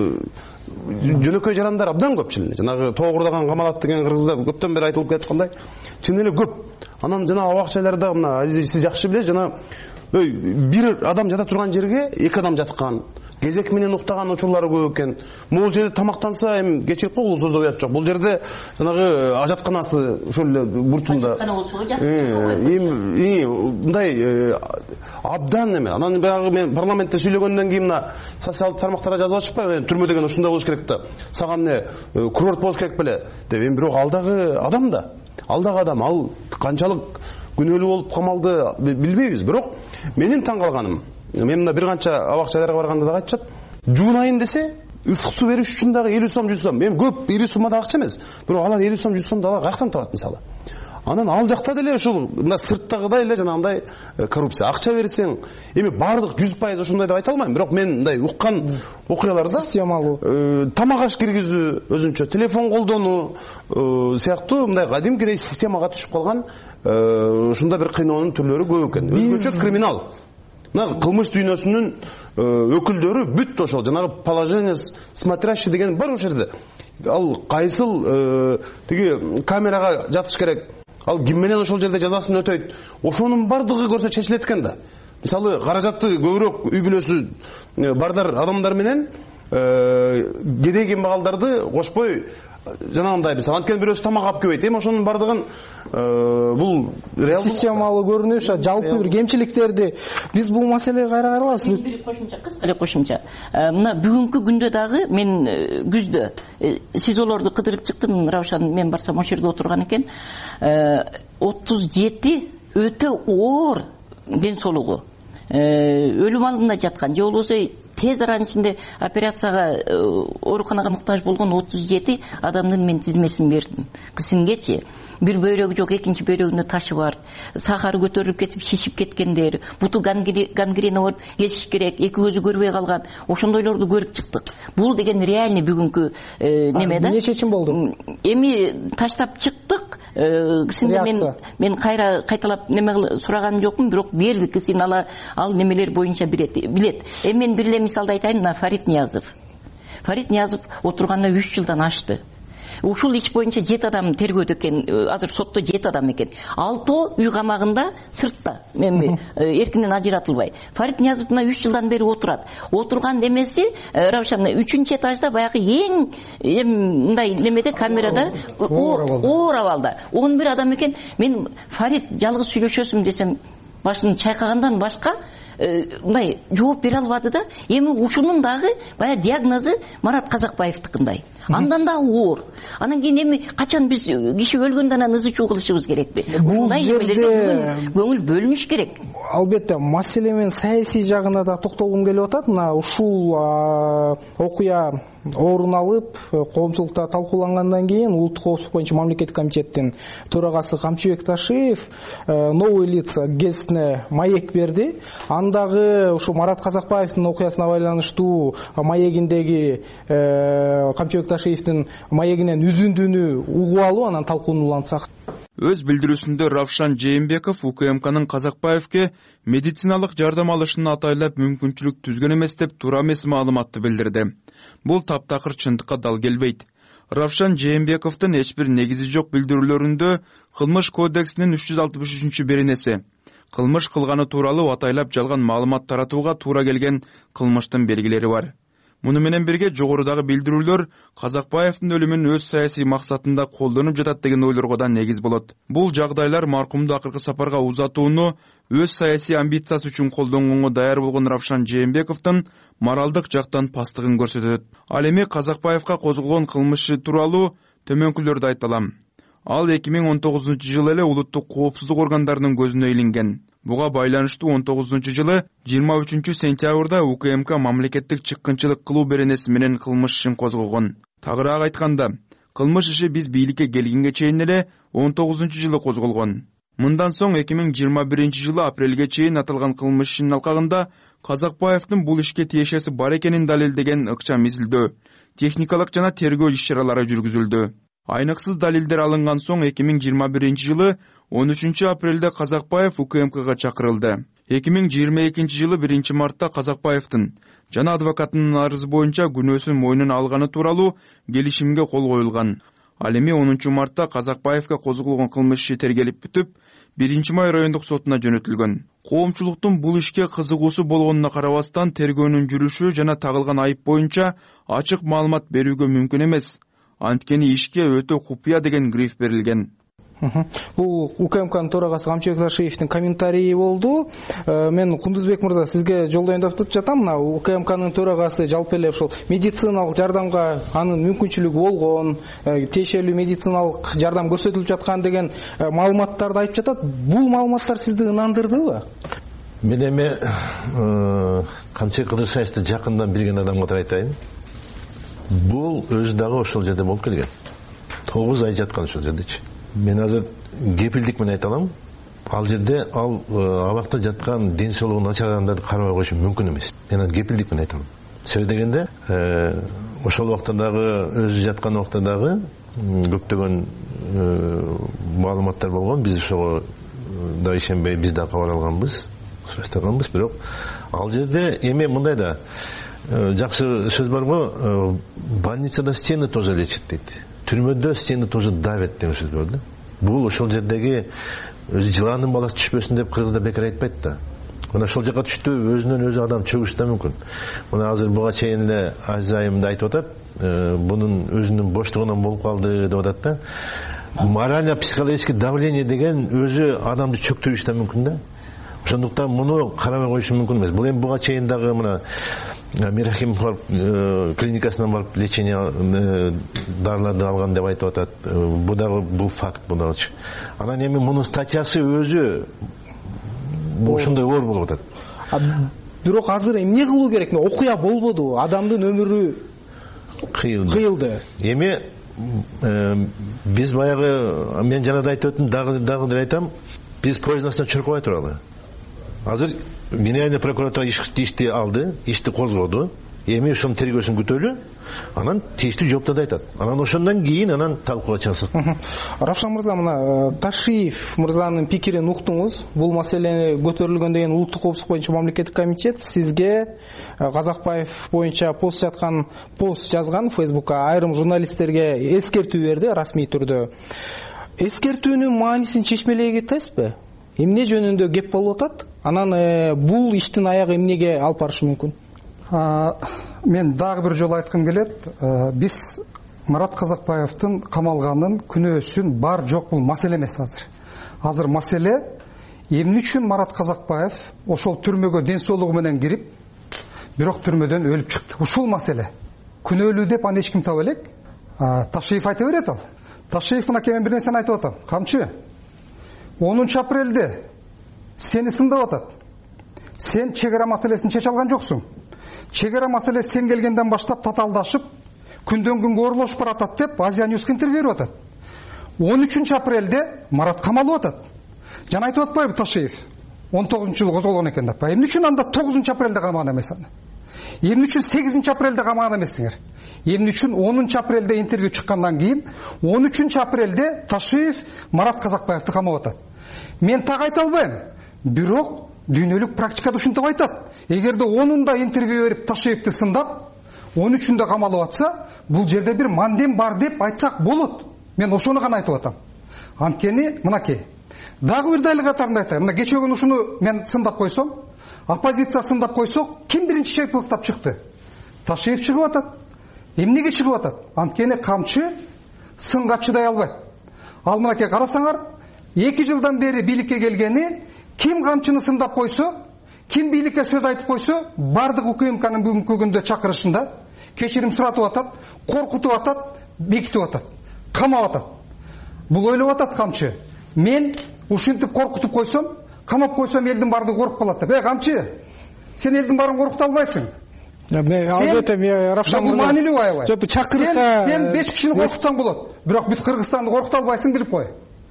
жөнөкөй жарандар абдан көп чын эле. Жанагы тоогурдаган камалат деген кыргызда көптөн бери айтылып келаткандай, чын эле көп. Анан жана абак жайларда мына Азиз сиз жакшы билесиз, жана бир адам жата турган жерге эки адам жаткан, кезек менен уктаган учурлары көп экен. Бул жерде тамактанса эми кечирип кой, бул сөздө уят жок. Бул жерде жанагы ажатканасы ошол эле бурчунда. Ажаткана болсо эми мындай абдан эме. Анан баягы мен парламентте сүйлөгөндөн кийин мына социалдык тармактарга жазып атышпайбы? Түрмө деген ушундай болуш керек да. Сага эмне курорт болуш керек беле деп. Эми бирок ал дагы адам да. Ал дагы адам. Ал канчалык күнөөлүү болуп камалды билбейбиз. Бирок менин таң калганым, мен мына бир канча абак жайларга барганда дагы айтышат, жуунайын десе ысык суу бериш үчүн дагы элүү сом жүз сом. Эми көп элүү сомго да акча эмес. Бирок алар элүү сом жүз сом дагы каяктан табат мисалы. Анан ал жакта деле ушул мына сырттагыдай эле жанагындай коррупция. Акча берсең, эми бардык жүз пайыз ошондой деп айта алмайм. Бирок мен мындай уккан окуяларда системалуу тамак аш киргизүү, өзүнчө телефон колдонуу сыяктуу мындай кадимкидей системага түшүп калган ушундай бир кыйноонун түрлөрү көп экен. Өзгөчө криминал. Мына кылмыш дүйнөсүнүн өкүлдөрү бүт ошол жанагы положение смотрящий деген бар ошол жерде. Ал кайсыл тиги камерага жатыш керек, ал ким менен ошол жерде жазасын өтөйт, ошонун бардыгы көрсө чечилет экен да. Мисалы каражаты көбүрөөк үй бүлөсү бардар адамдар менен кедей кембагалдарды кошпой жанагындай мисалы анткени бирөөсү тамак алып келбейт. Эми ошонун бардыгын бул реалдуу системалуу көрүнүш, жалпы бир кемчиликтерди биз бул маселеге кайра каралабыз. Бир кошумча, кыска эле кошумча. Мына бүгүнкү күндө дагы мен күздө сизолорду кыдырып чыктым. Раушан мен барсам ошол жерде отурган экен. отуз жети өтө оор ден соолугу өлүм алдында жаткан, же болбосо тез аранын ичинде операцияга ооруканага муктаж болгон отуз жети адамдын мен тизмесин бердим. Кисимгечи бир бөйрөгү жок, экинчи бөйрөгүндө ташы бар, сахары көтөрүлүп кетип шишип кеткендер, буту гангрена болуп кесиш керек, эки көзү көрбөй калган, ошондойлорду көрүп чыктык. Бул деген реальный бүгүнкү неме да. Эмне чечим болду? Эми таштап чыктык. Кисинде мен мен кайра кайталап неме сураганым жокмун, бирок бердик. Кисин ала ал немелер боюнча билет. Билет. Эми мен бир эле мисалды айтайын, мына Фарид Ниязов. Фарид Ниязов отурганына үч жылдан ашты. ушул иш боюнча жети адам тергөөдө экен, азыр сотто жети адам экен. Алтоо үй камагында сыртта, эми эркинен ажыратылбай. Фарид Ниязов мына үч жылдан бери отурат. Отурган немеси Равшан үчүнчү этажда баягы эң мындай немеде камерада оор абалда он бир адам экен. Мен Фарид жалгыз сүйлөшөсүм десем башын чайкагандан башка мындай жооп бере албады да. Эми ушунун дагы баягы диагнозу Марат Казакбаевдикиндай. Андан да оор. Анан кийин эми качан биз киши өлгөндөн анан ызы чуу кылышыбыз керекпи? Бул жерде көңүл бөлүнүш керек. Албетте, маселемен саясий жагына да токтолгум келип атат. Мына ушул окуя орун алып, коомчулукта талкуулангандан кийин улуттук коопсуздук боюнча мамлекеттик комитеттин төрагасы Камчыбек Ташиев новые лица гезитине маек берди. Андагы ушу Марат Казакбаевдин окуясына байланыштуу маегиндеги Камчыбек Ташиевдин маегинен үзүндүүнү угуп алуу, анан талкуулансак. Өз билдирүүсүндө Равшан Жээнбеков УКМКнын Казакбаевке медициналык жардам алышын атайлап мүмкүнчүлүк түзгөн эмес деп туура эмес маалыматты билдирди. Бул таптакыр чындыкка дал келбейт. Равшан Жээнбековдун эч бир негизи жок билдирүүлөрүндө Кылмыш кодексинин үч жүз алтымыш үчүнчү беренеси кылмыш кылганы тууралуу атайлап жалган маалымат таратууга туура келген кылмыштын белгилери бар. Муну менен бирге жогорудагы билдирүүлөр Казакбаевдин өлүмүн өз саясий максатында колдонуп жатат деген ойлорго да негиз болот. Бул жагдайлар маркумду акыркы сапарга узатууну өз саясий амбициясы үчүн колдонгонго даяр болгон Равшан Жээнбековдун моралдык жактан пастыгын көрсөтөт. Ал эми Казакбаевга козголгон кылмышы тууралуу төмөнкүлөрдү айта алам. Ал эки миң он тогузунчу жылы эле улуттук коопсуздук органдарынын көзүнө илинген. Буга байланыштуу он тогузунчу жылы жыйырма үчүнчү сентябрда УКМК мамлекеттик чыккынчылык кылуу беренеси менен кылмыш ишин козгогон. Тагыраак айтканда, кылмыш иши биз бийликке келгенге чейин эле он тогузунчу жылы козголгон. Мындан соң эки миң жыйырма биринчи жылы апрелге чейин аталган кылмыш ишинин алкагында Казакбаевдин бул ишке тиешеси бар экенин далилдеген ыкчам изилдөө, техникалык жана тергөө иш-чаралары жүргүзүлдү. Айныксыз далилдер алынган соң эки миң жыйырма биринчи жылы он үчүнчү апрелде Казакбаев УКМКга чакырылды. эки миң жыйырма экинчи жылы биринчи мартта Казакбаевдин жана адвокатынын арызы боюнча күнөөсүн мойнуна алганы тууралуу келишимге кол коюлган. Ал эми онунчу мартта Казакбаевге козголгон кылмыш иши тергелип бүтүп, биринчи май райондук сотуна жөнөтүлгөн. Коомчулуктун бул ишке кызыгуусу болгонуна карабастан тергөөнүн жүрүшү жана тагылган айып боюнча ачык маалымат берүүгө мүмкүн эмес. Анткени ишке өтө купуя деген гриф берилген. Бул УКМКнын төрагасы Камчыбек Ташиевдин комментарийи болду. Мен Кундузбек мырза сизге жолдоюп жатам. Мына УКМКнын төрагасы жалпы эле ушул медициналык жардамга анын мүмкүнчүлүгү болгон, тиешелүү медициналык жардам көрсөтүлүп жаткан деген маалыматтарды айтып жатат. Бул маалыматтар сизди ынандырдыбы? Мен эми Камчыбек Кыдыршаевди жакындан билген адамга айтайын. Бул өзү дагы ошол жерде болуп келген. тогуз ай жаткан ошол жердечи. Мен азыр кепилдик менен айта алам. Ал жерде ал абакта жаткан ден соолугу начар адамдарды карабай коюшу мүмкүн эмес. Мен аны кепилдик менен айта алам. Себеби дегенде, ошол убакта дагы өзү жаткан убакта дагы көптөгөн маалыматтар болгон. Биз ошого да ишенбей биз да кабар алганбыз, сурактаганбыз, бирок ал жерде эми мындай да жакшы сөз барго, больницада стены тоже лечат дейт. Түрмөдө стены тоже давят деген сөз бар да. Бул ошол жердеги өзү жыландын баласы түшпөсүн деп кыргыздар бекер айтпайт да. Мына ошол жака түштү, өзүнөн өзү адам чөгүшү да мүмкүн. Мына азыр буга чейин эле Азайымда айтып атат, бунун өзүнүн боштугунан болуп калды деп атат да. Морально психологический давление деген өзү адамды чөктүрүшү да мүмкүн да. Ошондуктан муну карабай коюшу мүмкүн эмес. Бул эми буга чейин дагы мына Мирахимов барып клиникасынан барып лечение дарыларды алган деп айтып атат. Бул дагы бул факт бул дагычы. Анан эми мунун статьясы өзү ошондой оор болуп атат. Бирок азыр эмне кылуу керек? Окуя болбоду, адамдын өмүрү кыйылды. Кыйылды. Эми биз баягы мен жана да айтып өттүм, дагы дагы айтам, биз производстводан чуркабай туралы. Азыр Генеральный прокуратура ишти алды, ишти козгоду. эми ошонун тергөөсүн күтөлү, анан тийиштүү жооптарды айтат. Анан ошондон кийин анан талкууга чыгасат. Равшан мырза, мына Ташиев мырзанын пикирин уктуңуз. Бул маселени көтөрүлгөндөн кийин улуттук коопсуздук боюнча мамлекеттик комитет сизге Казакбаев боюнча пост жаткан пост жазган Фейсбукка, айрым журналисттерге эскертүү берди расмий түрдө. Эскертүүнүн маанисин чечмелей кетесизби? Эмне жөнүндө кеп болуп атат? Анан бул иштин аягы эмнеге алып барышы мүмкүн? Мен дагы бир жолу айткым келет. Биз Марат Казакбаевдин камалганын күнөөсүн бар жок бул маселе эмес азыр. Азыр маселе эмне үчүн Марат Казакбаев ошол түрмөгө ден соолугу менен кирип, бирок түрмөдөн өлүп чыкты. Ушул маселе. Күнөөлүү деп аны эч ким таба элек. Ташиев айта берет ал. Ташиев мына мен бир нерсени айтып атам. Камчы, онунчу апрелде сени сындап атат. Сен чек ара маселесин чече алган жоксуң. Чек ара маселеси сен келгенден баштап татаалдашып, күндөн күнгө оорлошуп баратат деп Азия Ньюске интервью берип атат. он үчүнчү апрелде Марат камалып атат. Жана айтып атпайбы Ташиев? он тогузунчу жылы козголгон экен деп. Эмне үчүн анда тогузунчу апрелде камаган эмес аны? Эмне үчүн сегизинчи апрелде камаган эмессиңер? Эмне үчүн онунчу апрелде интервью чыккандан кийин он үчүнчү апрелде Ташиев Марат Казакбаевди камап атат? Мен так айта албайм. Бирок дүйнөлүк практикада ушинтип айтат. Эгерде онунда интервью берип Ташиевди сындап, он үчүндө камалып атса, бул жерде бир мандем бар деп айтсак болот. Мен ошону гана айтып атам. Анткени мынакей. Дагы бир дайыл катарында айтайын. Мына кечээ күнү ушуну мен сындап койсом, оппозиция сындап койсок, ким биринчи чыйпылыктап чыкты? Ташиев чыгып атат. Эмнеге чыгып атат? Анткени камчы сынга чыдай албайт. Ал мынакей карасаңар, эки жылдан бери бийликке келгени, ким камчыны сындап койсо, ким бийликке сөз айтып койсо, бардык УКМКнын бүгүнкү күндө чакырышында кечирим суратып атат, коркутуп атат, бекитип атат, камап атат. Бул ойлоп атат камчы. Мен ушинтип коркутуп койсом, камап койсом элдин бардыгы коркуп калат деп. Эй камчы, сен элдин баарын коркута албайсың. Албетте, Равшан мырза. Бул маанилүү аябай. Жок, чакырыкка сен беш кишини коркутсаң болот. Бирок бүт Кыргызстанды коркута албайсың, билип кой.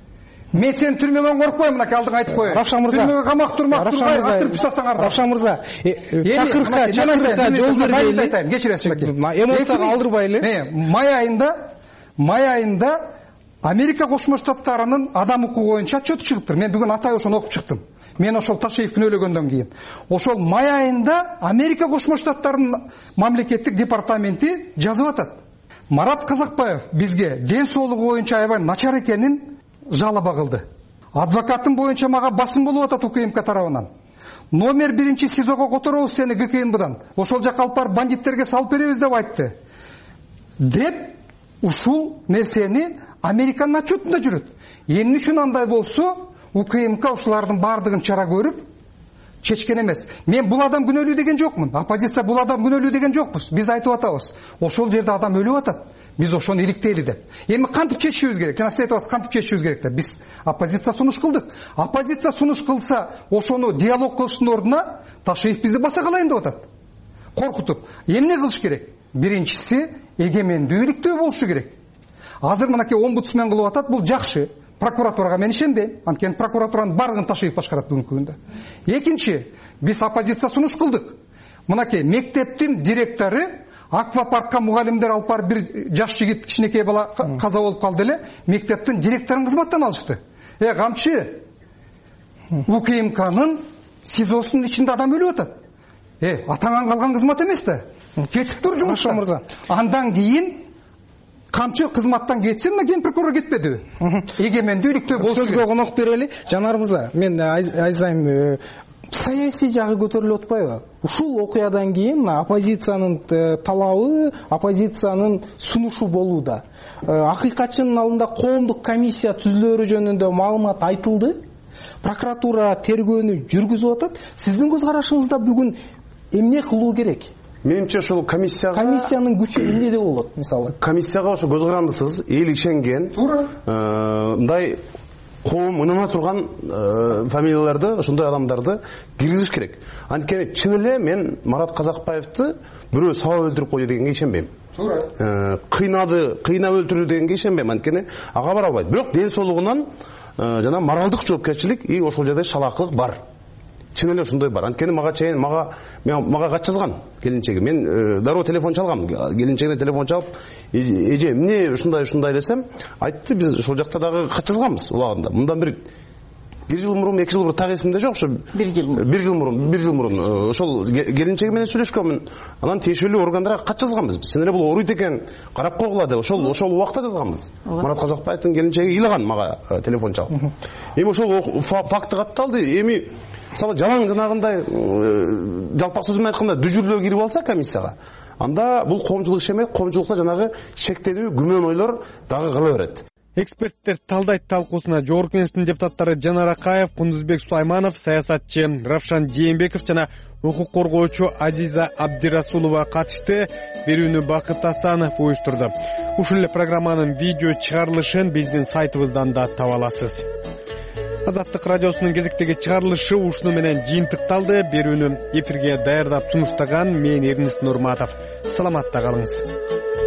Мен сен түрмөдөн коркпойм, мынакей алдыңа айтып коеюн. Равшан мырза. Түрмөгө камак турмак турбай атырып таштасаңар. Равшан мырза, чакырыкка, чакырыкка жол бербейли. Кечиресиз мынакей. Эмоцияга алдырбайлы. Май айында, май айында Америка Кошмо Штаттарынын адам укугу боюнча отчет чыгыптыр. Мен бүгүн атай ошону окуп чыктым. Мен ошол Ташиев күнөөлөгөндөн кийин. Ошол май айында Америка Кошмо Штаттарынын мамлекеттик департаменти жазып атат. Марат Казакбаев бизге ден соолугу боюнча аябай начар экенин жалоба кылды. Адвокатым боюнча мага басым болуп атат УКМК тарабынан. Номер биринчи СИЗОго которобуз сени ГКНБдан. Ошол жака алып барып бандиттерге салып беребиз деп айтты. Деп ушул нерсени Американын отчетунда жүрөт. Эмне үчүн андай болсо, УКМК ушулардын бардыгын чара көрүп чечкен эмес. Мен бул адам күнөөлүү деген жокмун. Оппозиция бул адам күнөөлүү деген жокпуз. Биз айтып атабыз. Ошол жерде адам өлүп атат. Биз ошону иликтейли деп. Эми кантип чечишибиз керек? Жана сиз айтабыз, кантип чечишибиз керек деп. Биз оппозиция сунуш кылдык. Оппозиция сунуш кылса, ошону диалог кылыштын ордуна Ташиев бизди баса калайын деп атат. Коркутуп. Эмне кылыш керек? Биринчиси, эгемендүү иликтөө болушу керек. Азыр мынакей омбудсмен кылып атат, бул жакшы. Прокуратурага мен ишенбейм. Анткени прокуратуранын бардыгын Ташиев башкарат бүгүнкү күндө. Экинчи, биз оппозиция сунуш кылдык. Мынакей мектептин директору аквапаркка мугалимдер алып барып бир жаш жигит кичинекей бала каза болуп калды эле, мектептин директорун кызматтан алышты. Э, камчы, УКМКнын СИЗОсунун ичинде адам өлүп атат. Э, атаңан калган кызмат эмес да. Кетип тур жумуштан. Андан кийин камчы кызматтан кетсин, ген прокурор кетпедиби? Эгемендүү иликтөө болушу керек. Сөзгө конок берели. Жанар мырза, мен айзайм, саясий жагы көтөрүлүп атпайбы? Ушул окуядан кийин оппозициянын талабы, оппозициянын сунушу болууда. Акыйкатчынын алдында коомдук комиссия түзүлөрү жөнүндө маалымат айтылды. Прокуратура тергөөнү жүргүзүп атат. Сиздин көз карашыңызда бүгүн эмне кылуу керек? Менимче ошол комиссияга комиссиянын күчү эмнеде болот, мисалы? Комиссияга ошо көз карандысыз, эл ишенген, туура. Мындай коом ынана турган фамилияларды, ошондой адамдарды киргизиш керек. Анткени чын эле мен Марат Казакбаевди бирөө сабап өлтүрүп койду дегенге ишенбейм. Туура. Кыйнады, кыйнап өлтүрдү дегенге ишенбейм. Анткени ага бара албайт. Бирок ден соолугунан жана моралдык жоопкерчилик и ошол жерде шалаакылык бар. чын эле ушундай бар. Анткени мага чейин мага мага кат жазган келинчеги. Мен дароо телефон чалгам. Келинчегине телефон чалып, эже эмне ушундай ушундай десем, айтты, биз ошол жакта дагы кат жазганбыз убагында. Мындан бир бир жыл мурун, эки жыл мурун так эсимде жок, ошо бир жыл мурун. бир жыл мурун, бир жыл мурун ошол келинчеги менен сүйлөшкөнмүн. Анан тиешелүү органдарга кат жазганбыз. Сен эле бул ооруйт экен, карап койгула деп ошол ошол убакта жазганбыз. Марат Казакбаевдин келинчеги ыйлаган мага телефон чалып. Эми ошол факты катталды. Эми мисалы жалаң жанагындай жалпак сөз менен айтканда дүжүрлөө кирип алса комиссияга, анда бул коомчулук иш эмес, коомчулукта жанагы шектенүү, күмөн ойлор дагы кала берет. Эксперттер талдайт талкуусуна Жогорку Кеңештин депутаттары Жанар Акаев, Кундузбек Сулайманов, саясатчы Равшан Жээнбеков жана укук коргоочу Азиза Абдирасулова катышты. Берүүнү Бакыт Асанов уюштурду. Ушул эле программанын видео чыгарылышын биздин сайтыбыздан да таба аласыз. Азаттык радиосунун кезектеги чыгарылышы ушуну менен жыйынтыкталды. Берүүнү эфирге даярдап сунуштаган мен Эрнис Нурматов. Саламатта калыңыз.